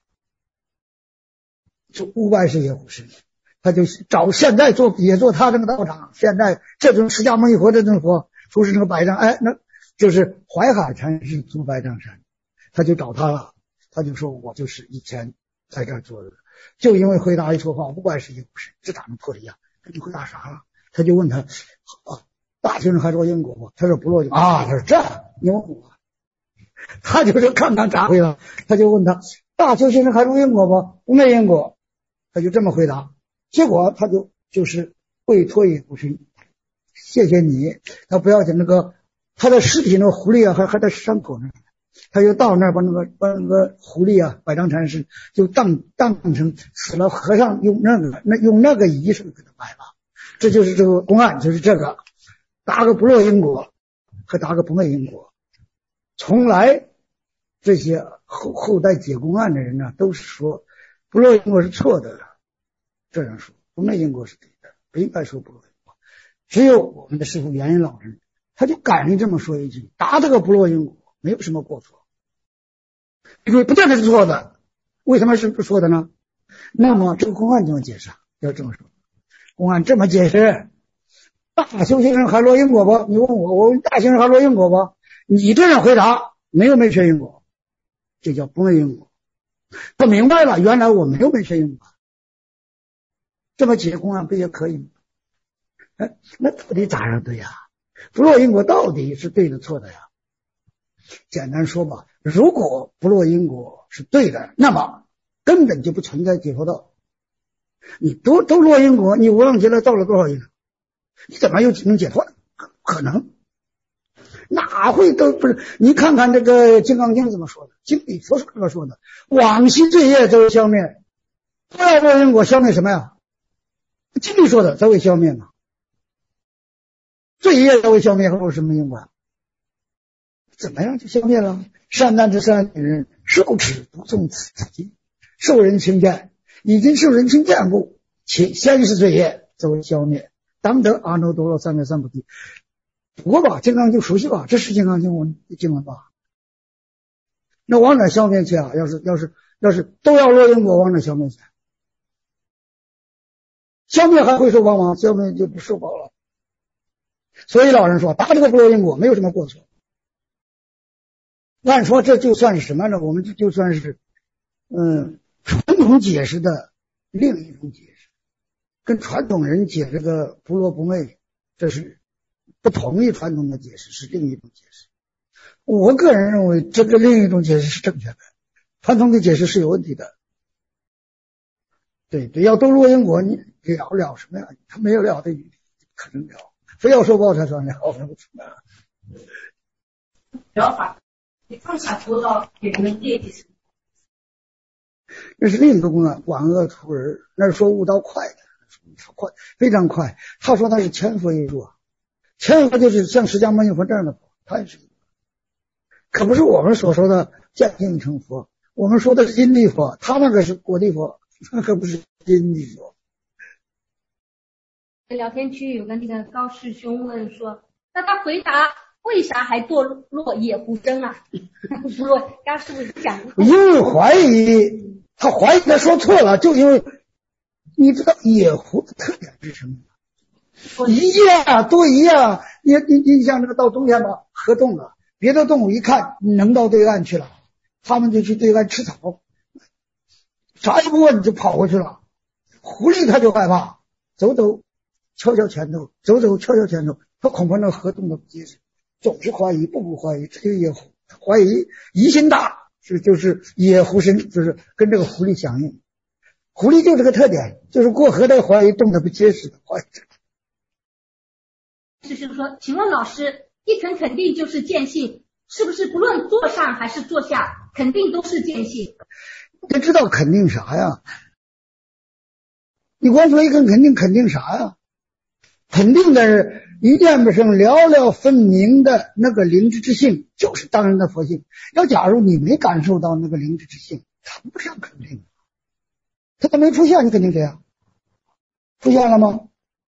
Speaker 2: 就五百世耶稣神，他就找现在做也做他这个道场，现在这尊释迦牟尼佛这尊佛说是那个百丈，哎，那就是淮海禅师做百丈山，他就找他了，他就说我就是以前在这儿做的，就因为回答一错话，五百世耶稣神，这咋能破的呀？他就回答啥了？他就问他啊，大修行还落因果吗？他说不落因果啊。他说这你问我，他就是看看咋回答。他就问他大修行还落因果吗？不没因果。他就这么回答，结果他就就是会脱衣服去，谢谢你。他不要紧，那个他的尸体那个狐狸啊，还还在伤口那，他就到那儿把那个把那个狐狸啊，百丈禅师就当当成死了和尚用那个那用那个仪式给他摆了。这就是这个公案，就是这个答个不落因果和答个不昧因果。从来这些后后代解公案的人呢，都是说不落因果是错的，这样说不昧因果是对的，不应该说不落因果。只有我们的师父圆圆老人，他就敢于这么说一句，答这个不落因果没有什么过错，因为不见得是错的。为什么是不错的呢？那么这个公案怎么解释？要这么说，公案这么解释，大修行人还落因果不？你问我，我问大修行人还落因果不？你这样回答，没有没缺因果，这叫不昧因果。他明白了，原来我没有没缺因果，这么解公案不也可以吗？哎，那到底咋样对呀？不落因果到底是对的错的呀？简单说吧，如果不落因果是对的，那么根本就不存在解脱道。你都都落因果，你无量劫来造了多少因？你怎么又能解脱呢？不可能，哪会都不是？你看看这个《金刚经》怎么说的，经里佛是这么说的：往昔罪业则为消灭，不要落因果，消灭什么呀？经里说的则为消灭嘛。罪业则为消灭，后什么因果？怎么样就消灭了？善男子善女人，受持不纵此经，受人轻贱，已经受人轻贱故，且先是罪业则为消灭，当得阿耨多罗三藐三菩提。读过吧，金刚经熟悉吧？这是金刚经文经文吧？那往哪消灭去啊？要是要是要是都要落因果，往哪消灭去？消灭还会受报吗？消灭就不受报了。所以老人说，答这个不落因果没有什么过错。按说这就算是什么呢？我们就就算是嗯传统解释的另一种解释，跟传统人解这个不落不昧，这是不同意传统的解释，是另一种解释。我个人认为这个另一种解释是正确的，传统的解释是有问题的。对对，要都落因果，你了了什么呀？他没有了的余地，可能了，非要受报才算了，那不行啊。
Speaker 3: 了法，你放下屠刀，也不能业绩。
Speaker 2: 那是另一个公案，广恶徒儿，那是说悟道快的，快非常快。他说他是千佛一入，千佛就是像释迦牟尼佛这样的佛，他也是一个。 可不是我们所说的见性成佛，我们说的是因地佛，他那个是果地佛，那可不是因地佛。
Speaker 10: 聊天区有个那个高师兄问说，那他回答为啥还堕落野狐生啊？不落，刚是不是讲？
Speaker 2: 因为怀疑，他怀疑他说错了，就因为你知道野狐的特点是什么？一样多一样，你你你像这个到冬天吧，河冻了，别的动物一看能到对岸去了，他们就去对岸吃草，啥也不问就跑过去了。狐狸他就害怕，走走敲敲拳头，走走敲敲拳头，他恐怕那河冻的不结实，总是怀疑，步步怀疑，这就野狐怀疑，疑心大，是就是野狐生，就是跟这个狐狸响应。狐狸就这个特点，就是过河的怀疑，冻的不结实的怀疑。
Speaker 10: 就是说，请问老师，一层肯定就是见性，是不是不论坐上还是坐下，肯定都是见性？
Speaker 2: 你知道肯定啥呀？你光说一根肯定，肯定啥呀？肯定的一念不生，了了分明的那个灵知之性，就是当然的佛性。要假如你没感受到那个灵知之性，谈不上肯定。它都没出现，你肯定这样？出现了吗？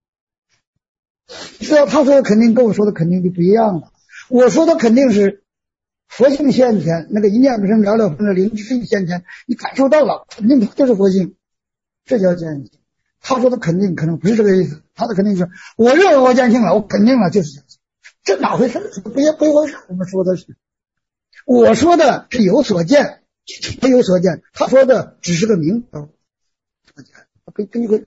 Speaker 2: 知道他说的肯定跟我说的肯定就不一样了。我说的肯定是佛性现前，那个一念不生，了了分的灵知之性现前，你感受到了，肯定就是佛性，这叫见性。他说的肯定可能不是这个意思，他的肯定是我认为我见性了，我肯定了就是见性，这哪回事？不也不一回事。我们说的是，我说的是有所见，他有所见，他说的只是个名头，不不一回事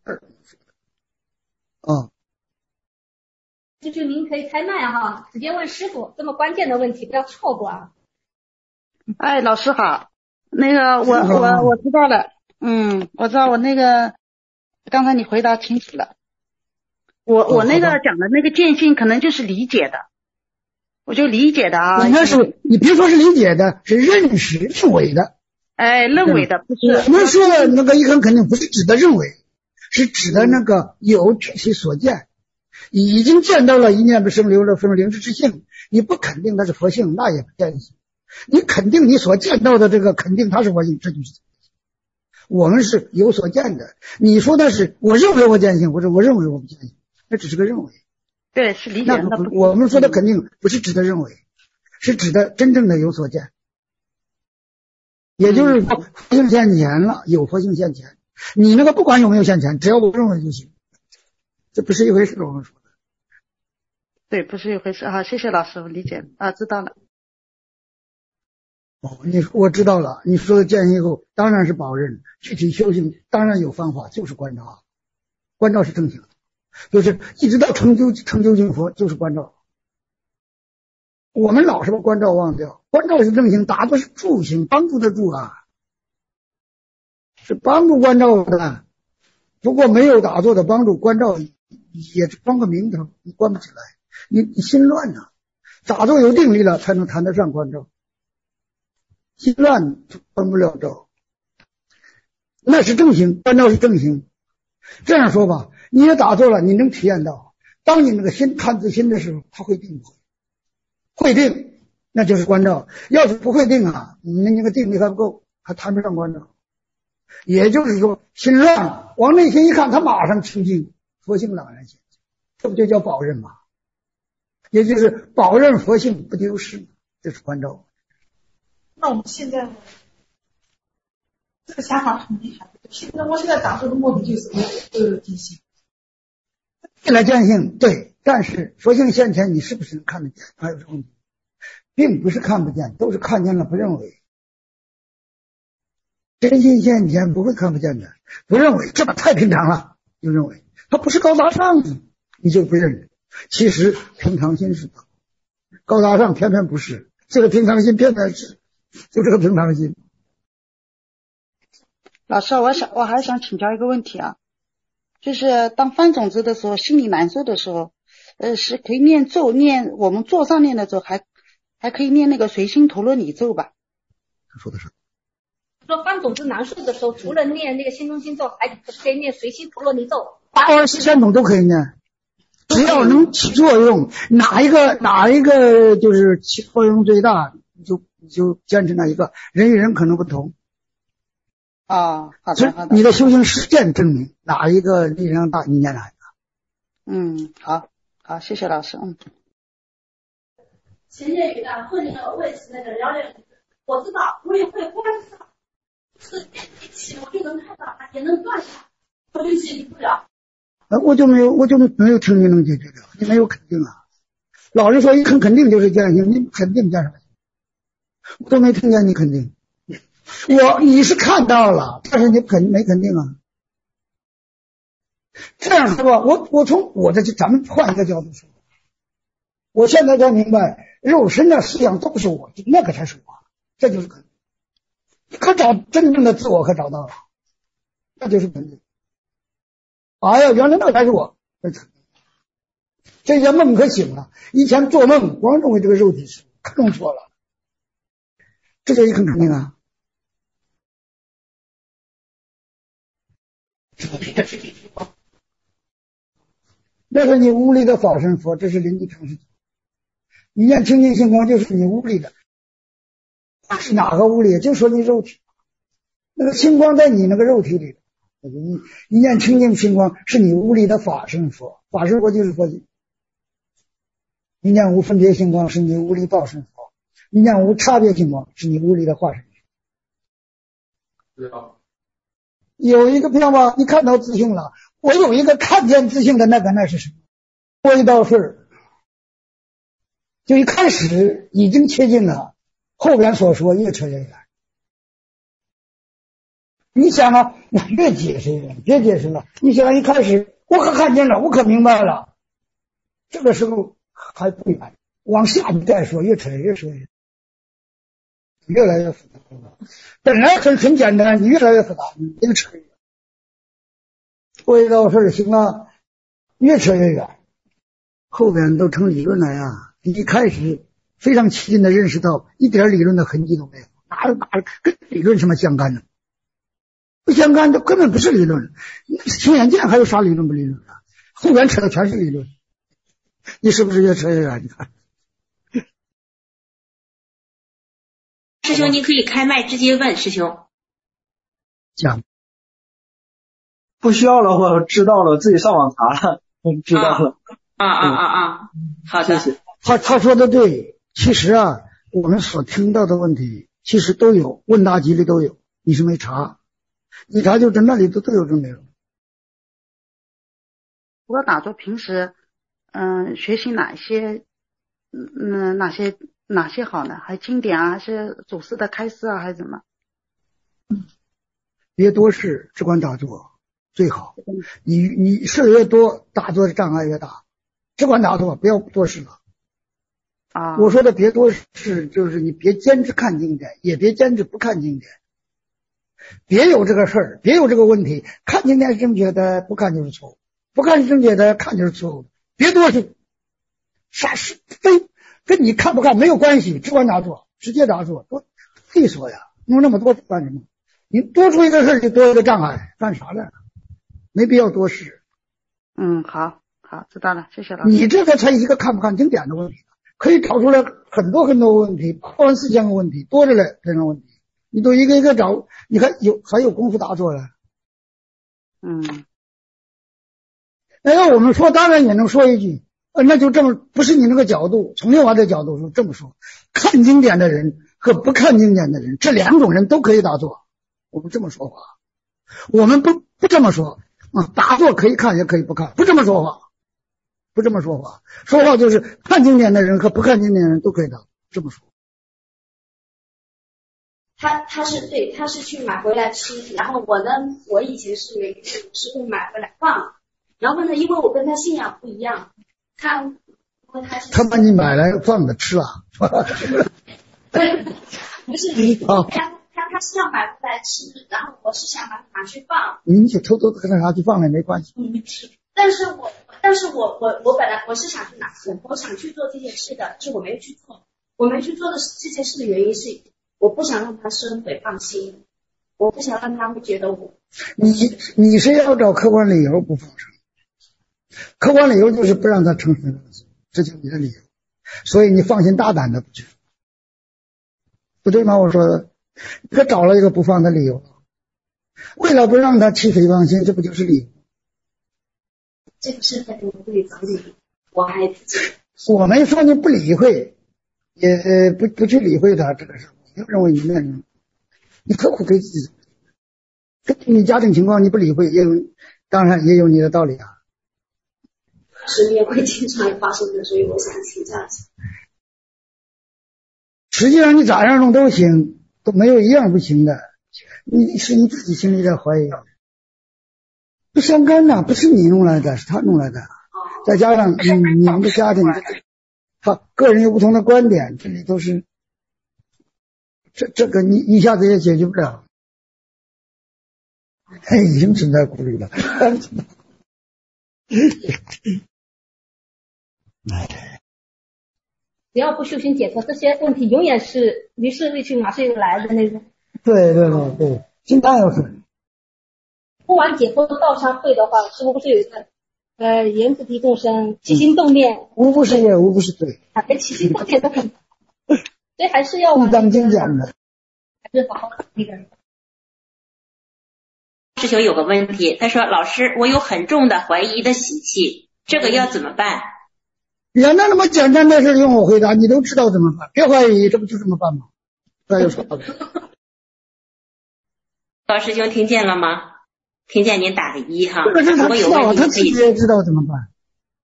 Speaker 2: 啊。
Speaker 10: 这就您可以开麦哈，直接问师傅这么关键的问题，不要错过啊。
Speaker 5: 哎，老师好，那个我我我知道了，嗯，我知道我那个刚才你回答清楚了，我我那个讲的那个见性可能就是理解的，我就理解的啊。
Speaker 2: 你那是你别说是理解的，是认识认为的。
Speaker 5: 哎，认为的不是。
Speaker 2: 我们说的那个一根肯定不是指的认为，是指的那个有具体所见。已经见到了一念不生，流了分灵知之性，你不肯定它是佛性，那也不见性。你肯定你所见到的这个肯定它是佛性，这就是我们是有所见的。你说的是我认为我见性，或者我认为我不见性，那只是个认为。
Speaker 5: 对，是理解的。
Speaker 2: 我们说的肯定不是指的认为，是指的真正的有所见，也就是佛性现前了，有佛性现前。你那个不管有没有现前，只要我认为就行。这不是一回事，我们说的。
Speaker 5: 对，不是一回事啊！谢谢老师，我理解了啊，知道了。
Speaker 2: 哦，你我知道了。你说的见性以后，当然是保任，具体修行当然有方法，就是关照。关照是正行，就是一直到成就成就净佛，就是关照。我们老是把关照忘掉，关照是正行，打的是助行，帮助的助啊，是帮助关照的。不过没有打坐的帮助，关照也是装个名头，你关不起来，你你心乱呐、啊。打坐有定力了，才能谈得上关照。心乱关不了照，那是正行，关照是正行。这样说吧，你也打坐了，你能体验到，当你那个心看自心的时候，它会定不会？会定，那就是关照。要是不会定啊，你那个定力还不够，还谈不上关照。也就是说，心乱了，往内心一看，他马上清净，佛性朗然现前，这不就叫保任吗？也就是保任佛性不丢失，这是关照。
Speaker 5: 那我们现在这个想法很厉害。现在我现在打坐的目的就是呃见性，
Speaker 2: 来见性对，但是佛性现前，你是不是能看得见？还有这个问题，并不是看不见，都是看见了不认为。真心现前不会看不见的，不认为，这把太平常了，就认为它不是高大上的，你就不认。其实平常心是高大上，偏偏不是，这个平常心偏偏是，就这个平常心。
Speaker 5: 老师，我想我还想请教一个问题啊，就是当翻种子的时候，心里难受的时候，呃，是可以念咒，念我们座上念的咒，还还可以念那个随心陀罗尼咒吧？
Speaker 2: 说的是。
Speaker 10: 说翻种子难受的时候，除了念那个心中心咒，还可以念随心陀罗尼咒。
Speaker 2: 八二十三种都可以念，只要能起作用，哪一个哪一个就是起作用最大， 你就你就坚持那一个，人与人可能不同。
Speaker 5: 啊，好的好的。
Speaker 2: 你的修行实践证明哪一个力量大，你念哪一个。
Speaker 5: 嗯，好，好，谢谢老师。嗯。
Speaker 3: 前年有的后年我也是那个了解，我知道我也会观察，是一起我就能看到它，也能断下，我就解决不了。
Speaker 2: 呃，我就没有，我就没有听你能解决了，你没有肯定啊。老人说一肯肯定就是见性，你肯定见什么？我都没听见你肯定。我你是看到了，但是你肯没肯定啊。这样说吧，我我从我的咱们换一个角度说，我现在才明白，肉身的思想都不是我，那个才是我，这就是肯定。可找真正的自我可找到了，那就是肯定。哎呀，原来那个才是我，这些梦可醒了。以前做梦光认为这个肉体是，可弄错了，这就一很肯定啊。那是你屋里的法身佛，这是临济常识。你念清净星光就是你屋里的，那是哪个屋里？就说你肉体，那个星光在你那个肉体里。你你念清净星光是你屋里的法身佛，法身佛就是佛经。你念无分别星光是你屋里报身佛，你念无差别星光是你屋里的化身佛。有一个变化，你看到自性了，我有一个看见自性的那个，那是什么？多一道事，就一开始已经切近了，后边所说越扯越远。你想啊，越解释越解释了。你想一开始我可看见了，我可明白了，这个时候还不远，往下你再说，越扯越说越越来越复杂了。本来很很简单，你越来越复杂，你越扯越远。多一道事行了，越扯越远，后边都成理论了呀。你一开始非常亲近的认识到一点理论的痕迹都没有，哪有哪有跟理论什么相干呢？不相干，这根本不是理论。亲眼见还有啥理论不理论啊？后边扯的全是理论，你是不是越扯越远？你看，
Speaker 8: 师兄，你可以开麦直接问师兄。
Speaker 2: 讲
Speaker 16: 不需要了，我知道了，自己上网查了，我知道了。
Speaker 8: 啊啊啊啊！好的，
Speaker 16: 谢谢。
Speaker 2: 他他说的对，其实啊，我们所听到的问题其实都有，问答集里都有，你是没查。你查就真那里都都有这内容。
Speaker 5: 除了打坐，平时嗯学习哪些嗯哪些哪些好呢？还经典啊，还是祖师的开示啊，还是怎么？
Speaker 2: 别多事，只管打坐最好。你你事越多，打坐的障碍越大。只管打坐，不要多事了。
Speaker 5: 啊，
Speaker 2: 我说的别多事，就是你别坚持看经典，也别坚持不看经典。别有这个事儿，别有这个问题。看经典是正确的，不看就是错误；不看是正确的，看就是错误。别多事，啥事非跟你看不看没有关系，只管打坐，直接打坐，多费说呀，弄那么多干什么？你多出一个事儿就多一个障碍，干啥呢？没必要多事。
Speaker 5: 嗯，好，好，知道了，谢谢老师。
Speaker 2: 你这个才一个看不看经典的问题，可以找出来很多很多问题，八万四千个问题，多着嘞，这种问题。你都一个一个找，你还有还有功夫打坐了。
Speaker 5: 嗯，
Speaker 2: 那要我们说，当然也能说一句，呃，那就这么，不是你那个角度，从另外的角度说这么说，看经典的人和不看经典的人，这两种人都可以打坐。我们这么说话，我们不不这么说啊，打坐可以看也可以不看，不这么说话，不这么说话，说话就是看经典的人和不看经典的人都可以打，这么说。
Speaker 4: 他他是对，他是去买回来吃，然后我呢，我以前是每次是会买回来放，然后呢，因为我跟他信仰不一样，他因为他是
Speaker 2: 他把你买来放着吃啊？
Speaker 4: 不是，他他他是要买回来吃，然后我是想把它拿去放。
Speaker 2: 你去偷偷的跟他拿去放了没关系。
Speaker 4: 嗯，但是我但是我我我本来我是想去拿，我我想去做这件事的，就我没有去做，我没去做的这件事的原因是。我不想让他生诽谤心，我不想让他们觉得我。
Speaker 2: 你你是要找客观理由不放生，客观理由就是不让他成生，这就是你的理由，所以你放心大胆的不去。 不对吗？我说的，他找了一个不放的理由，为了不让他起诽谤心，这不就是理由？
Speaker 4: 这个是在跟我对找理，我还自己。
Speaker 2: 我没说你不理会，也不不去理会他这个事，我就认为你那人，你刻苦给自己，根据你家庭情况你不理会，也有当然也有你的道理啊。
Speaker 4: 身边会经常发生的，所以我想请教一下。
Speaker 2: 实际上你咋样弄都行，都没有一样不行的，你是你自己心里在怀疑，不相干的，不是你弄来的，是他弄来的。再加上你你们的家庭，他个人有不同的观点，这里都是，这这个你一下子也解决不了。哎，已经存在顾虑了。
Speaker 10: 只要不修行解脱，这些问题永远是于是未去马上又来的那种。
Speaker 2: 对对对对，经常有事。
Speaker 10: 不玩解脱道上会的话，是不是有一个呃言不敌众生，起心动念？
Speaker 2: 无不是也，无不是对。
Speaker 10: 啊，连起心动念都很，所以还是要往
Speaker 2: 当经讲的，
Speaker 10: 还是好好那个。
Speaker 8: 师兄有个问题，他说：“老师，我有很重的怀疑的习气，这个要怎么办？”
Speaker 2: 原来那么简单的事用我回答，你都知道怎么办？别怀疑，这不就这么办吗？那有什么？
Speaker 8: 高师兄听见了吗？听见您打个一哈。
Speaker 2: 这个是他知道，他自己也知道怎么办。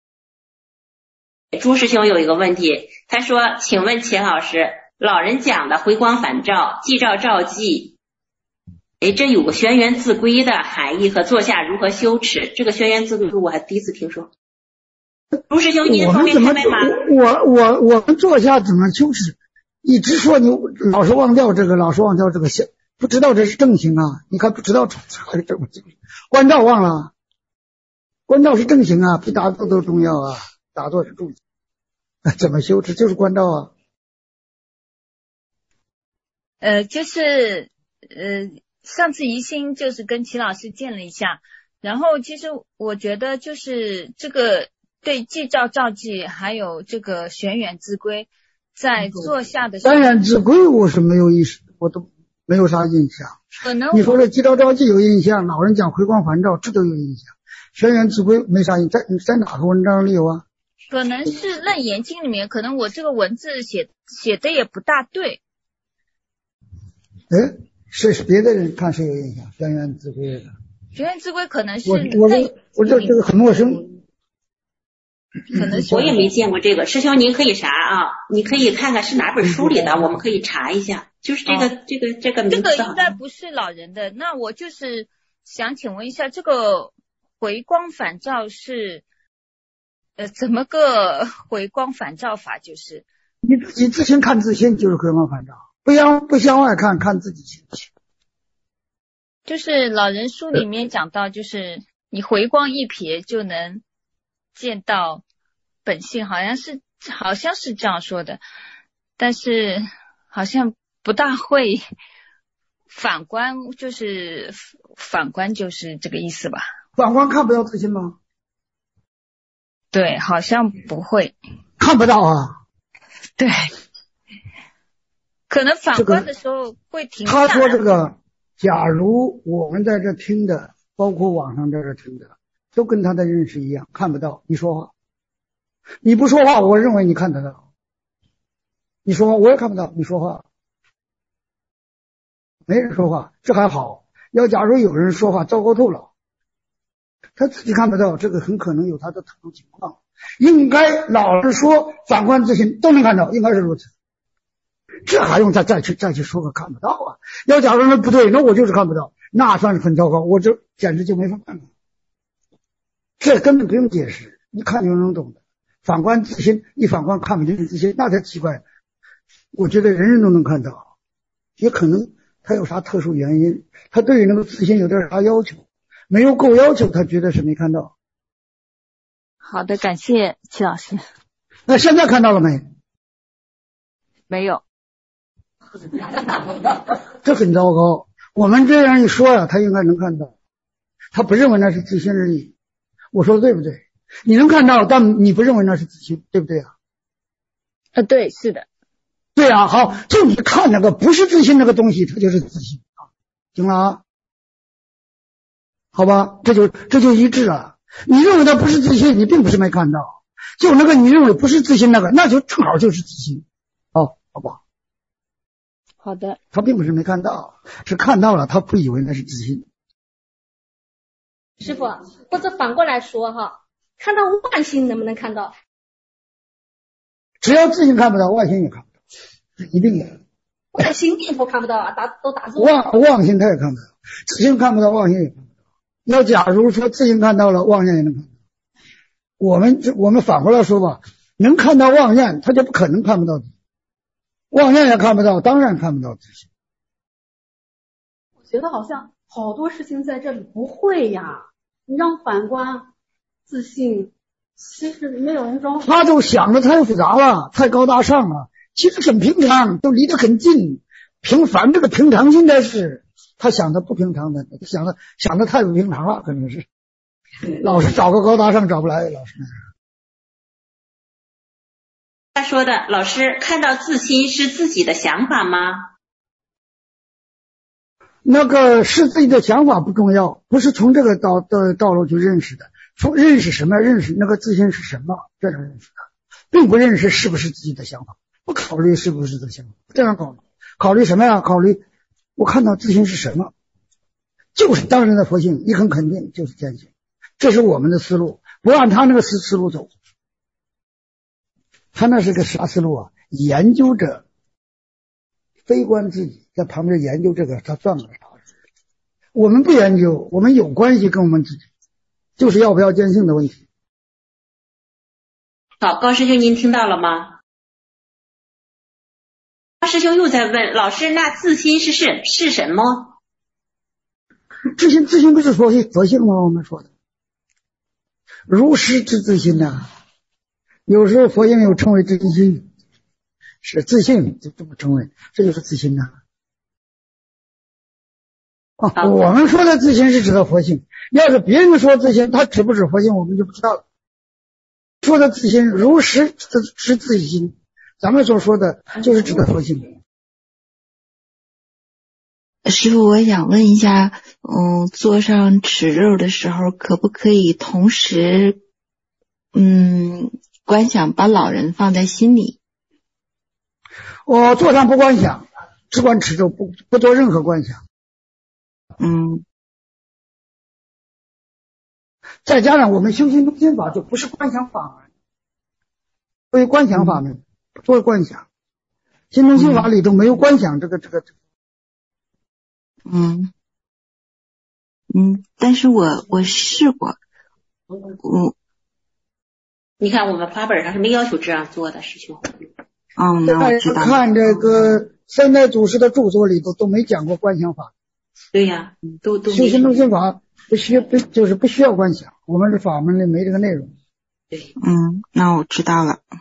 Speaker 8: 朱师兄有一个问题，他说：“请问秦老师，老人讲的回光返照、寂照照寂，哎，这有个轩辕自归的含义和坐下如何修持？这个轩辕自归我还第一次听说。”朱师兄，您方便开麦吗？
Speaker 2: 我我我们坐下怎么修持？一直说你老是忘掉这个，老是忘掉这个，不知道这是正行啊！你看不知道这是正行，关照忘了，关照是正行啊，比打坐都重要啊，打坐是重要。怎么修持？就是关照啊。
Speaker 17: 呃，就是呃，上次宜兴就是跟齐老师见了一下，然后其实我觉得就是这个。对寂照照寂还有这个玄远自归，在坐下的时候，
Speaker 2: 玄远自归我是没有意识，我都没有啥印象。
Speaker 17: 可能
Speaker 2: 你说的寂照照寂有印象，老人讲回光返照这都有印象，玄远自归没啥印象，在在哪个文章里有啊？
Speaker 17: 可能是《楞严经》里面，可能我这个文字写写的也不大对。
Speaker 2: 哎，是是别的人看谁有印象？玄远自归的。
Speaker 17: 玄远自归可能是
Speaker 2: 我我我这这个很陌生。
Speaker 8: 可能我也没见过这个，师兄您可以啥啊？你可以看看是哪本书里的，我们可以查一下。就是这个、哦、这个这个名字。
Speaker 17: 这个应该不是老人的。那我就是想请问一下，这个回光返照是呃怎么个回光返照法？就是
Speaker 2: 你自己自心看自心，就是回光返照，不向不向外看，看自己心。
Speaker 17: 就是老人书里面讲到，就是你回光一瞥就能见到本性，好像是好像是这样说的，但是好像不大会反观，就是反观就是这个意思吧？
Speaker 2: 反观看不到自心吗？
Speaker 17: 对，好像不会
Speaker 2: 看不到啊。
Speaker 17: 对，可能反观的时候会停下来。
Speaker 2: 他说这个，假如我们在这听的，包括网上在这听的，都跟他的认识一样，看不到。你说话，你不说话，我认为你看得到。你说话，我也看不到。你说话，没人说话，这还好。要假如有人说话，糟糕透了。他自己看不到，这个很可能有他的特殊情况。应该老实说，反观自心都能看到，应该是如此。这还用再再去再去说个看不到啊？要假如那不对，那我就是看不到，那算是很糟糕，我这简直就没法看了。这根本不用解释，一看就能懂的。反观自心，一反观看不见自心，那才奇怪。我觉得人人都能看到，也可能他有啥特殊原因，他对于那个自心有点啥要求，没有够要求，他觉得是没看到。
Speaker 17: 好的，感谢齐老师。
Speaker 2: 那现在看到了没？
Speaker 17: 没有。
Speaker 2: 这很糟糕。我们这样一说呀、啊，他应该能看到，他不认为那是自心而已。我说的对不对？你能看到，但你不认为那是自心，对不对啊？
Speaker 17: 呃，对，是的。
Speaker 2: 对啊，好，就你看那个不是自信那个东西，它就是自信啊，行了啊，好吧，这就这就一致了。你认为它不是自信，你并不是没看到，就那个你认为不是自信那个，那就正好就是自信，哦，好不好？
Speaker 7: 好的。
Speaker 2: 他并不是没看到，是看到了，他不以为那是自信。
Speaker 10: 师傅，或者反过来说哈，看到妄心能不能看到？
Speaker 2: 只要自信看不到，妄心也看不到，是一定的。
Speaker 10: 妄心念头看不到啊，打都打住。
Speaker 2: 妄妄心他也看不到，自信看不到，妄心也看不到。要假如说自信看到了，妄念也能看到。我们我们反过来说吧，能看到妄念，他就不可能看不到自信。妄念也看不到，当然看不到自信。
Speaker 12: 我觉得好像好多事情在这里不会呀，你让反观自信，其实没有人装。
Speaker 2: 他就想的太复杂了，太高大上了，其实很平常，都离得很近。平凡这个平常心的事，他想的不平常的，想的想的太不平常了，可能是老是找个高大上找不来，老师。
Speaker 8: 他说的，老师看到自心是自己的想法吗？
Speaker 2: 那个是自己的想法不重要，不是从这个道的道路去认识的。从认识什么？认识那个自心是什么？这样认识的，并不认识是不是自己的想法，不考虑是不是自己的想法，这样考虑。考虑什么呀？考虑我看到自心是什么，就是当然的佛性，你很肯定就是见性，这是我们的思路，不按他那个思思路走。他那是个啥思路啊？研究着非观自己，在旁边研究这个，他算个啥？我们不研究，我们有关系跟我们自己，就是要不要见性的问题。
Speaker 8: 好，高师兄您听到了吗？高师兄又在问老师，那自心是是是什么？
Speaker 2: 自心自心不是佛性佛性吗？我们说的如实之自心呐、啊。有时候佛性有称为自心，是自信就这么称为，这就是自心呐、啊。啊，我们说的自心是指的佛性，要是别人说自心，他指不指佛性，我们就不知道了。说的自心如实是自心，咱们所说的就是指的佛性。
Speaker 1: 师父，我想问一下，嗯，做上持咒的时候，可不可以同时，嗯？观想把老人放在心里。
Speaker 2: 我坐上不观想，只观持咒，不不做任何观想。
Speaker 1: 嗯。
Speaker 2: 再加上我们修行中心法就不是观想法门，所以观想法门不做观想。心中心法里头没有观想这个这个。
Speaker 1: 嗯嗯，但是我我试过，我。
Speaker 8: 你看我们法本上是没要求这样做的，师兄。
Speaker 1: 嗯，那我知道。
Speaker 2: 看这个现代祖师的著作里头都没讲过观想法。
Speaker 8: 对呀，都都。
Speaker 2: 修行中心法不需要不就是不需要观想，我们这法门里没这个内容。
Speaker 8: 对。
Speaker 1: 嗯，那我知道了。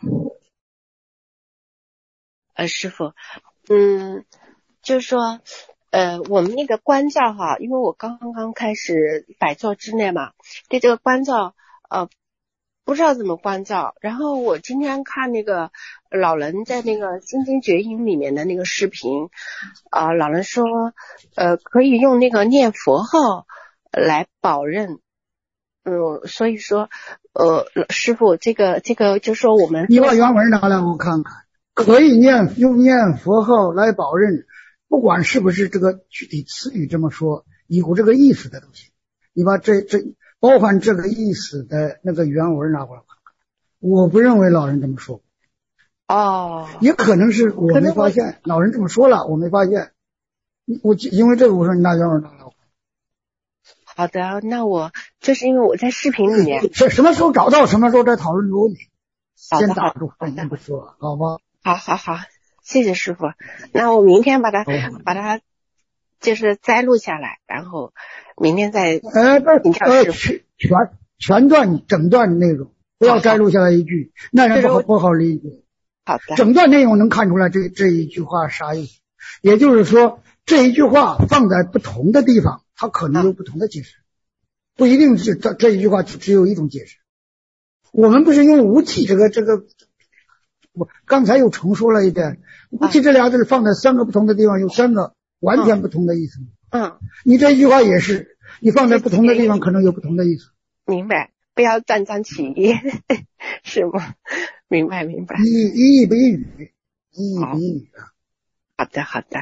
Speaker 18: 呃，师父，嗯，就是说，呃，我们那个观照哈，因为我刚刚开始百照之内嘛，对这个观照，呃。不知道怎么观照，然后我今天看那个老人在那个心经觉影里面的那个视频，啊、呃，老人说，呃，可以用那个念佛号来保任，嗯，所以说，呃，师父，这个这个就说我们
Speaker 2: 你把原文拿来我看看，可以念用念佛号来保任，不管是不是这个具体词语这么说，有这个意思的东西，你把这这。包含这个意思的那个原文拿过来看看，我不认为老人这么说。
Speaker 18: 哦，
Speaker 2: 也可能是我没发现，老人这么说了，我没发现。我因为这个，我说你拿原文拿来。
Speaker 18: 好的，那我就是因为我在视频里面，
Speaker 2: 是什么时候找到，什么时候再讨论这个问题。
Speaker 18: 先
Speaker 2: 打住，先不说，好吧？
Speaker 18: 好好好，谢谢师傅。那我明天把它把它就是摘录下来，然后。明天再
Speaker 2: 呃不是呃全全全段整段内容，不要摘录下来一句，那人不好不好理解。
Speaker 18: 好的，
Speaker 2: 整段内容能看出来这这一句话啥意思，也就是说这一句话放在不同的地方，它可能有不同的解释，不一定是这这一句话只有一种解释。我们不是用五体这个这个我刚才又重说了一遍，夫妻这俩字放在三个不同的地方，有三个完全不同的意思。
Speaker 18: 嗯，
Speaker 2: 你这句话也是，你放在不同的地方可能有不同的意思。
Speaker 18: 明白，不要沾沾起意，是吗？明白明白。
Speaker 2: 一一义不一语，一义不一语啊。
Speaker 18: 好的好的。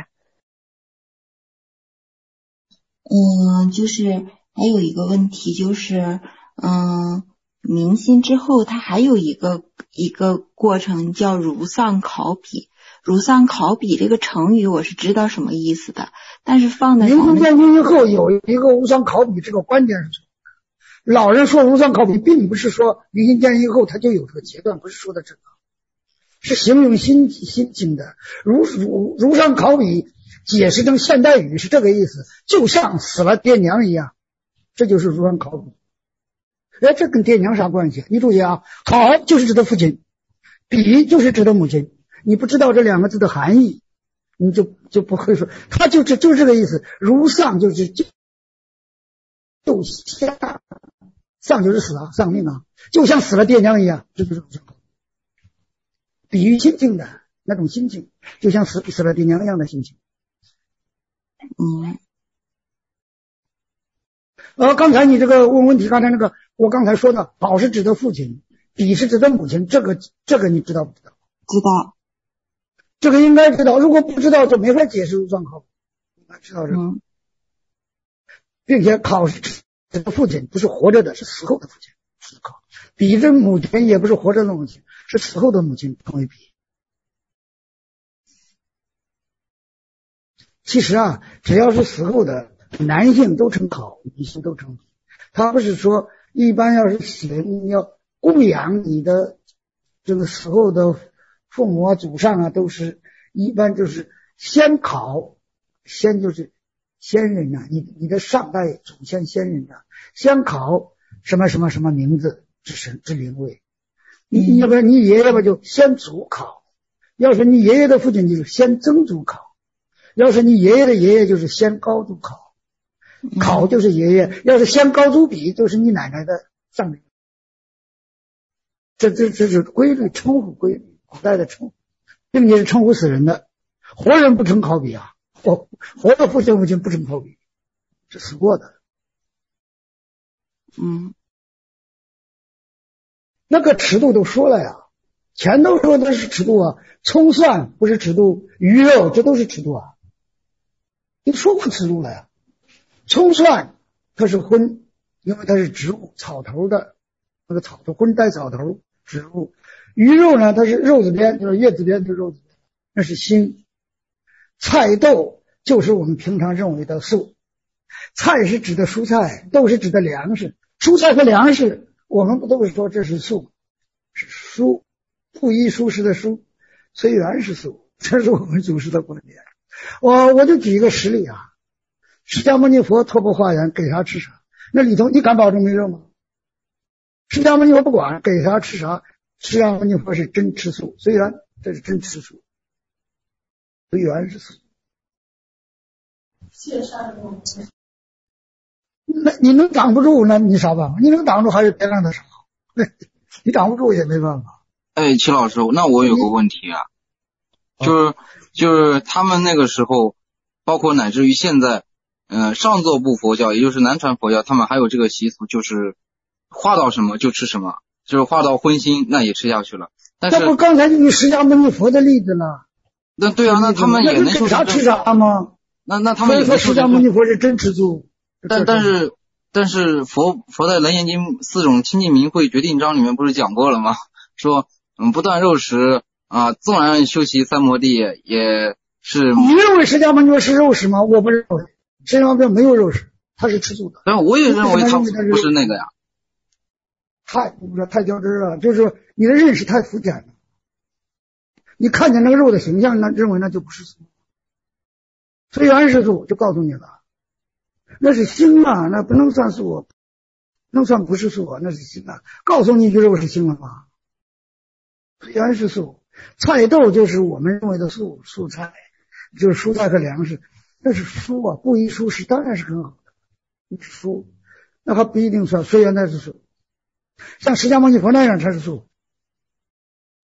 Speaker 1: 嗯，就是还有一个问题就是，嗯，明心之后，它还有一个一个过程叫如丧考妣。如丧考妣这个成语我是知道什么意思的，但是放在
Speaker 2: 明心见性以后有一个无丧考妣，这个观点是错的。老人说无丧考妣，并不是说明心见性以后他就有这个阶段，不是说的这个，是形容心心境的。如如如丧考妣解释成现代语是这个意思，就像死了爹娘一样，这就是如丧考妣。哎，这跟爹娘啥关系？你注意啊，考就是指的父亲，妣就是指的母亲。你不知道这两个字的含义，你就就不会说，他就这就这个意思。如丧就是就就像丧就是死啊，丧命啊，就像死了爹娘一样，这就是比喻心境的那种心情，就像死死了爹娘一样的心情。
Speaker 1: 嗯。
Speaker 2: 呃，刚才你这个问问题，刚才那个我刚才说的，好是指的父亲，妣是指的母亲，这个这个你知道不知道？
Speaker 1: 知道。
Speaker 2: 这个应该知道，如果不知道就没法解释如丧考妣。应该知道这个，嗯、并且考是指的父亲，不是活着的，是死后的父亲。是考妣这母亲也不是活着的母亲，是死后的母亲称为妣。其实啊，只要是死后的男性都称考，女性都称妣。他不是说一般要是死人你要供养你的这个死后的父母啊、祖上啊，都是一般就是先考，先就是先人啊，你你的上代祖先先人啊，先考什么什么什么名字之神之灵位，你要不然你爷爷吧就先祖考，要是你爷爷的父亲就是先曾祖考，要是你爷爷的爷爷就是先高祖考，考就是爷爷，要是先高祖妣就是你奶奶的上人。这这这是规律，称呼规律。古代的称呼，并且是称呼死人的，活人不称考妣啊，活活的父亲母亲不称考妣，是死过的。
Speaker 1: 嗯，
Speaker 2: 那个尺度都说了呀，前头说的是尺度啊，葱蒜不是尺度，鱼肉这都是尺度啊，你说过尺度了呀。葱蒜它是荤，因为它是植物草头的，那个草头荤带草头植物。鱼肉呢，它是肉字边，就是叶字边的肉字边，那是辛。菜豆就是我们平常认为的素，菜是指的蔬菜，豆是指的粮食。蔬菜和粮食，我们不都是说这是素，是蔬，不依蔬食的蔬，随缘是素，这是我们祖师的观点。我我就举一个实例啊，释迦牟尼佛托钵化缘，给啥吃啥，那里头你敢保证没肉吗？释迦牟尼佛不管给啥吃啥。释迦牟尼佛是真吃素，虽然这是真吃素，随缘是素。那你能挡不住，那你啥办法？你能挡住还是别让他少，你挡不住也没办法。
Speaker 15: 哎，齐老师，那我有个问题啊，就是就是他们那个时候，包括乃至于现在，呃，上座部佛教，也就是南传佛教，他们还有这个习俗，就是化到什么就吃什么。就是化到荤腥，那也吃下去了。但是
Speaker 2: 这不刚才你释迦牟尼佛的例子了？
Speaker 15: 那对啊，那他们也能
Speaker 2: 吃啥吃啥吗？
Speaker 15: 那那他们也
Speaker 2: 说释迦牟尼佛是真吃素。
Speaker 15: 但但是但是佛佛在《楞严经》四种清净明慧决定章里面不是讲过了吗？说嗯不断肉食啊，纵然修习三摩地也是。
Speaker 2: 你认为释迦牟尼佛是肉食吗？我不认为，释迦牟尼佛没有肉食，他是吃素的。
Speaker 15: 但是我也认为他不是那个呀。
Speaker 2: 太不是太较真了，就是说你的认识太肤浅了。你看见那个肉的形象，那认为那就不是素。随缘是素，就告诉你了，那是腥啊，那不能算素，能算不是素啊，那是腥啊。告诉你一句肉是腥了吗？随缘是素，菜豆就是我们认为的素素菜，就是蔬菜和粮食，那是蔬啊，不依蔬食当然是很好的，你是蔬，那还不一定算随缘那是素。像释迦牟尼佛那样才是素，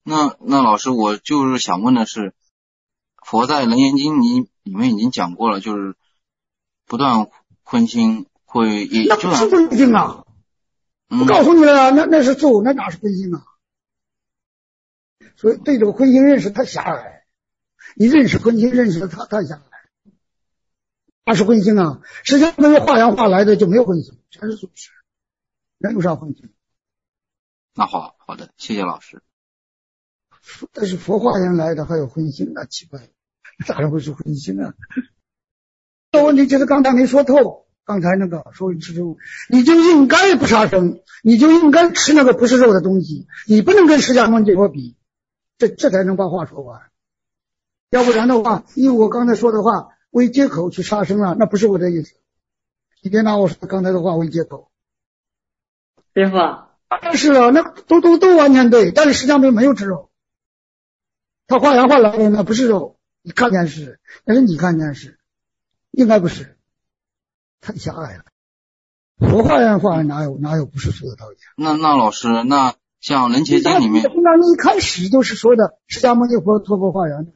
Speaker 15: 那那老师，我就是想问的是，佛在《楞严经》里里面已经讲过了，就是不断荤腥会也
Speaker 2: 那不是荤腥啊！
Speaker 15: 嗯、
Speaker 2: 我告诉你了，那那是咒，那哪是荤腥啊？所以对这个荤腥认识太狭隘，你认识荤腥认识的太太狭隘，那是荤腥啊！实际上没有化缘化来的就没有荤腥，全是素食，那有啥荤腥？
Speaker 15: 那好好的，谢谢老师。
Speaker 2: 但是佛化缘来的还有荤腥，那奇怪，咋会是荤腥啊？这问题就是刚才没说透，刚才那个说吃肉，你就应该不杀生，你就应该吃那个不是肉的东西，你不能跟释迦牟尼佛比，这这才能把话说完。要不然的话，以我刚才说的话为借口去杀生了，那不是我的意思。你别拿我说刚才的话为借口。
Speaker 8: 师傅，
Speaker 2: 是啊，那都都都完全对，但是释迦牟尼没有吃肉。他化缘化来的那不是肉，你看见是，但是你看见是，应该不是，太狭隘了。佛化缘化哪有哪有不是素的道理？
Speaker 15: 那那老师，那像《楞伽经》里面，
Speaker 2: 那你一开始就是说的释迦牟尼佛托钵化缘的。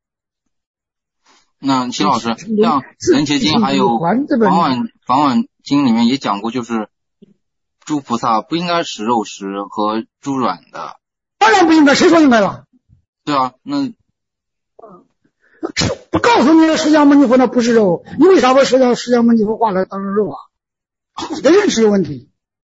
Speaker 15: 那齐老师，像《楞伽经》还有《法碗法碗经》里面也讲过，就是诸菩萨不应该食肉食和猪软的。
Speaker 2: 当然不应该，谁说应该了？
Speaker 15: 对啊，那
Speaker 2: 不告诉你释迦牟尼佛那不是肉，你为啥把释迦释迦牟尼佛化来当成肉啊？你的认识有问题。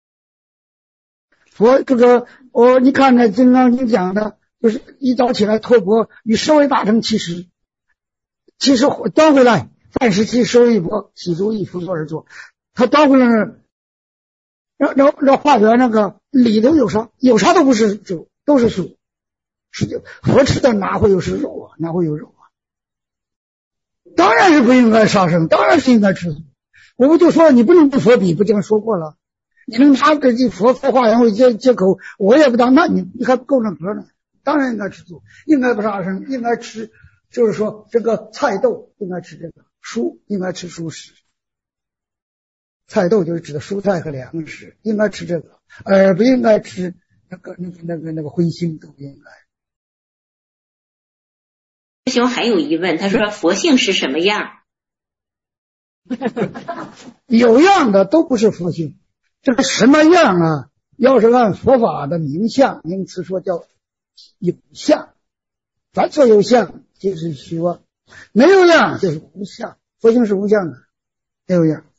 Speaker 2: 佛这个我、哦、你看那《金刚经》讲的，就是一早起来托钵，与十位大乘七十，七十端回来，饭食七十一钵，洗足一趺而坐。他端回来那，让让让化缘那个里头有啥？有啥都不是肉，都是素。是就佛吃的哪会有是肉啊？哪会有肉啊？当然是不应该杀生，当然是应该吃素。我不就说你不能跟佛比，不经说过了？你能拿个佛佛化缘为借借口，我也不当，那你你还不够认可呢？当然应该吃素，应该不杀生，应该吃，就是说这个菜豆应该吃这个蔬，应该吃蔬食。菜豆就是指的蔬菜和粮食，应该吃这个，而不应该吃那个那个那个那个荤腥，都不应该。
Speaker 8: 师兄还有疑问，他说佛性是什么样？
Speaker 2: 有样的都不是佛性，这个什么样啊？要是按佛法的名相，因此说叫有相，凡所有相即是虚妄，没有样就是无相，佛性是无相的，没有样。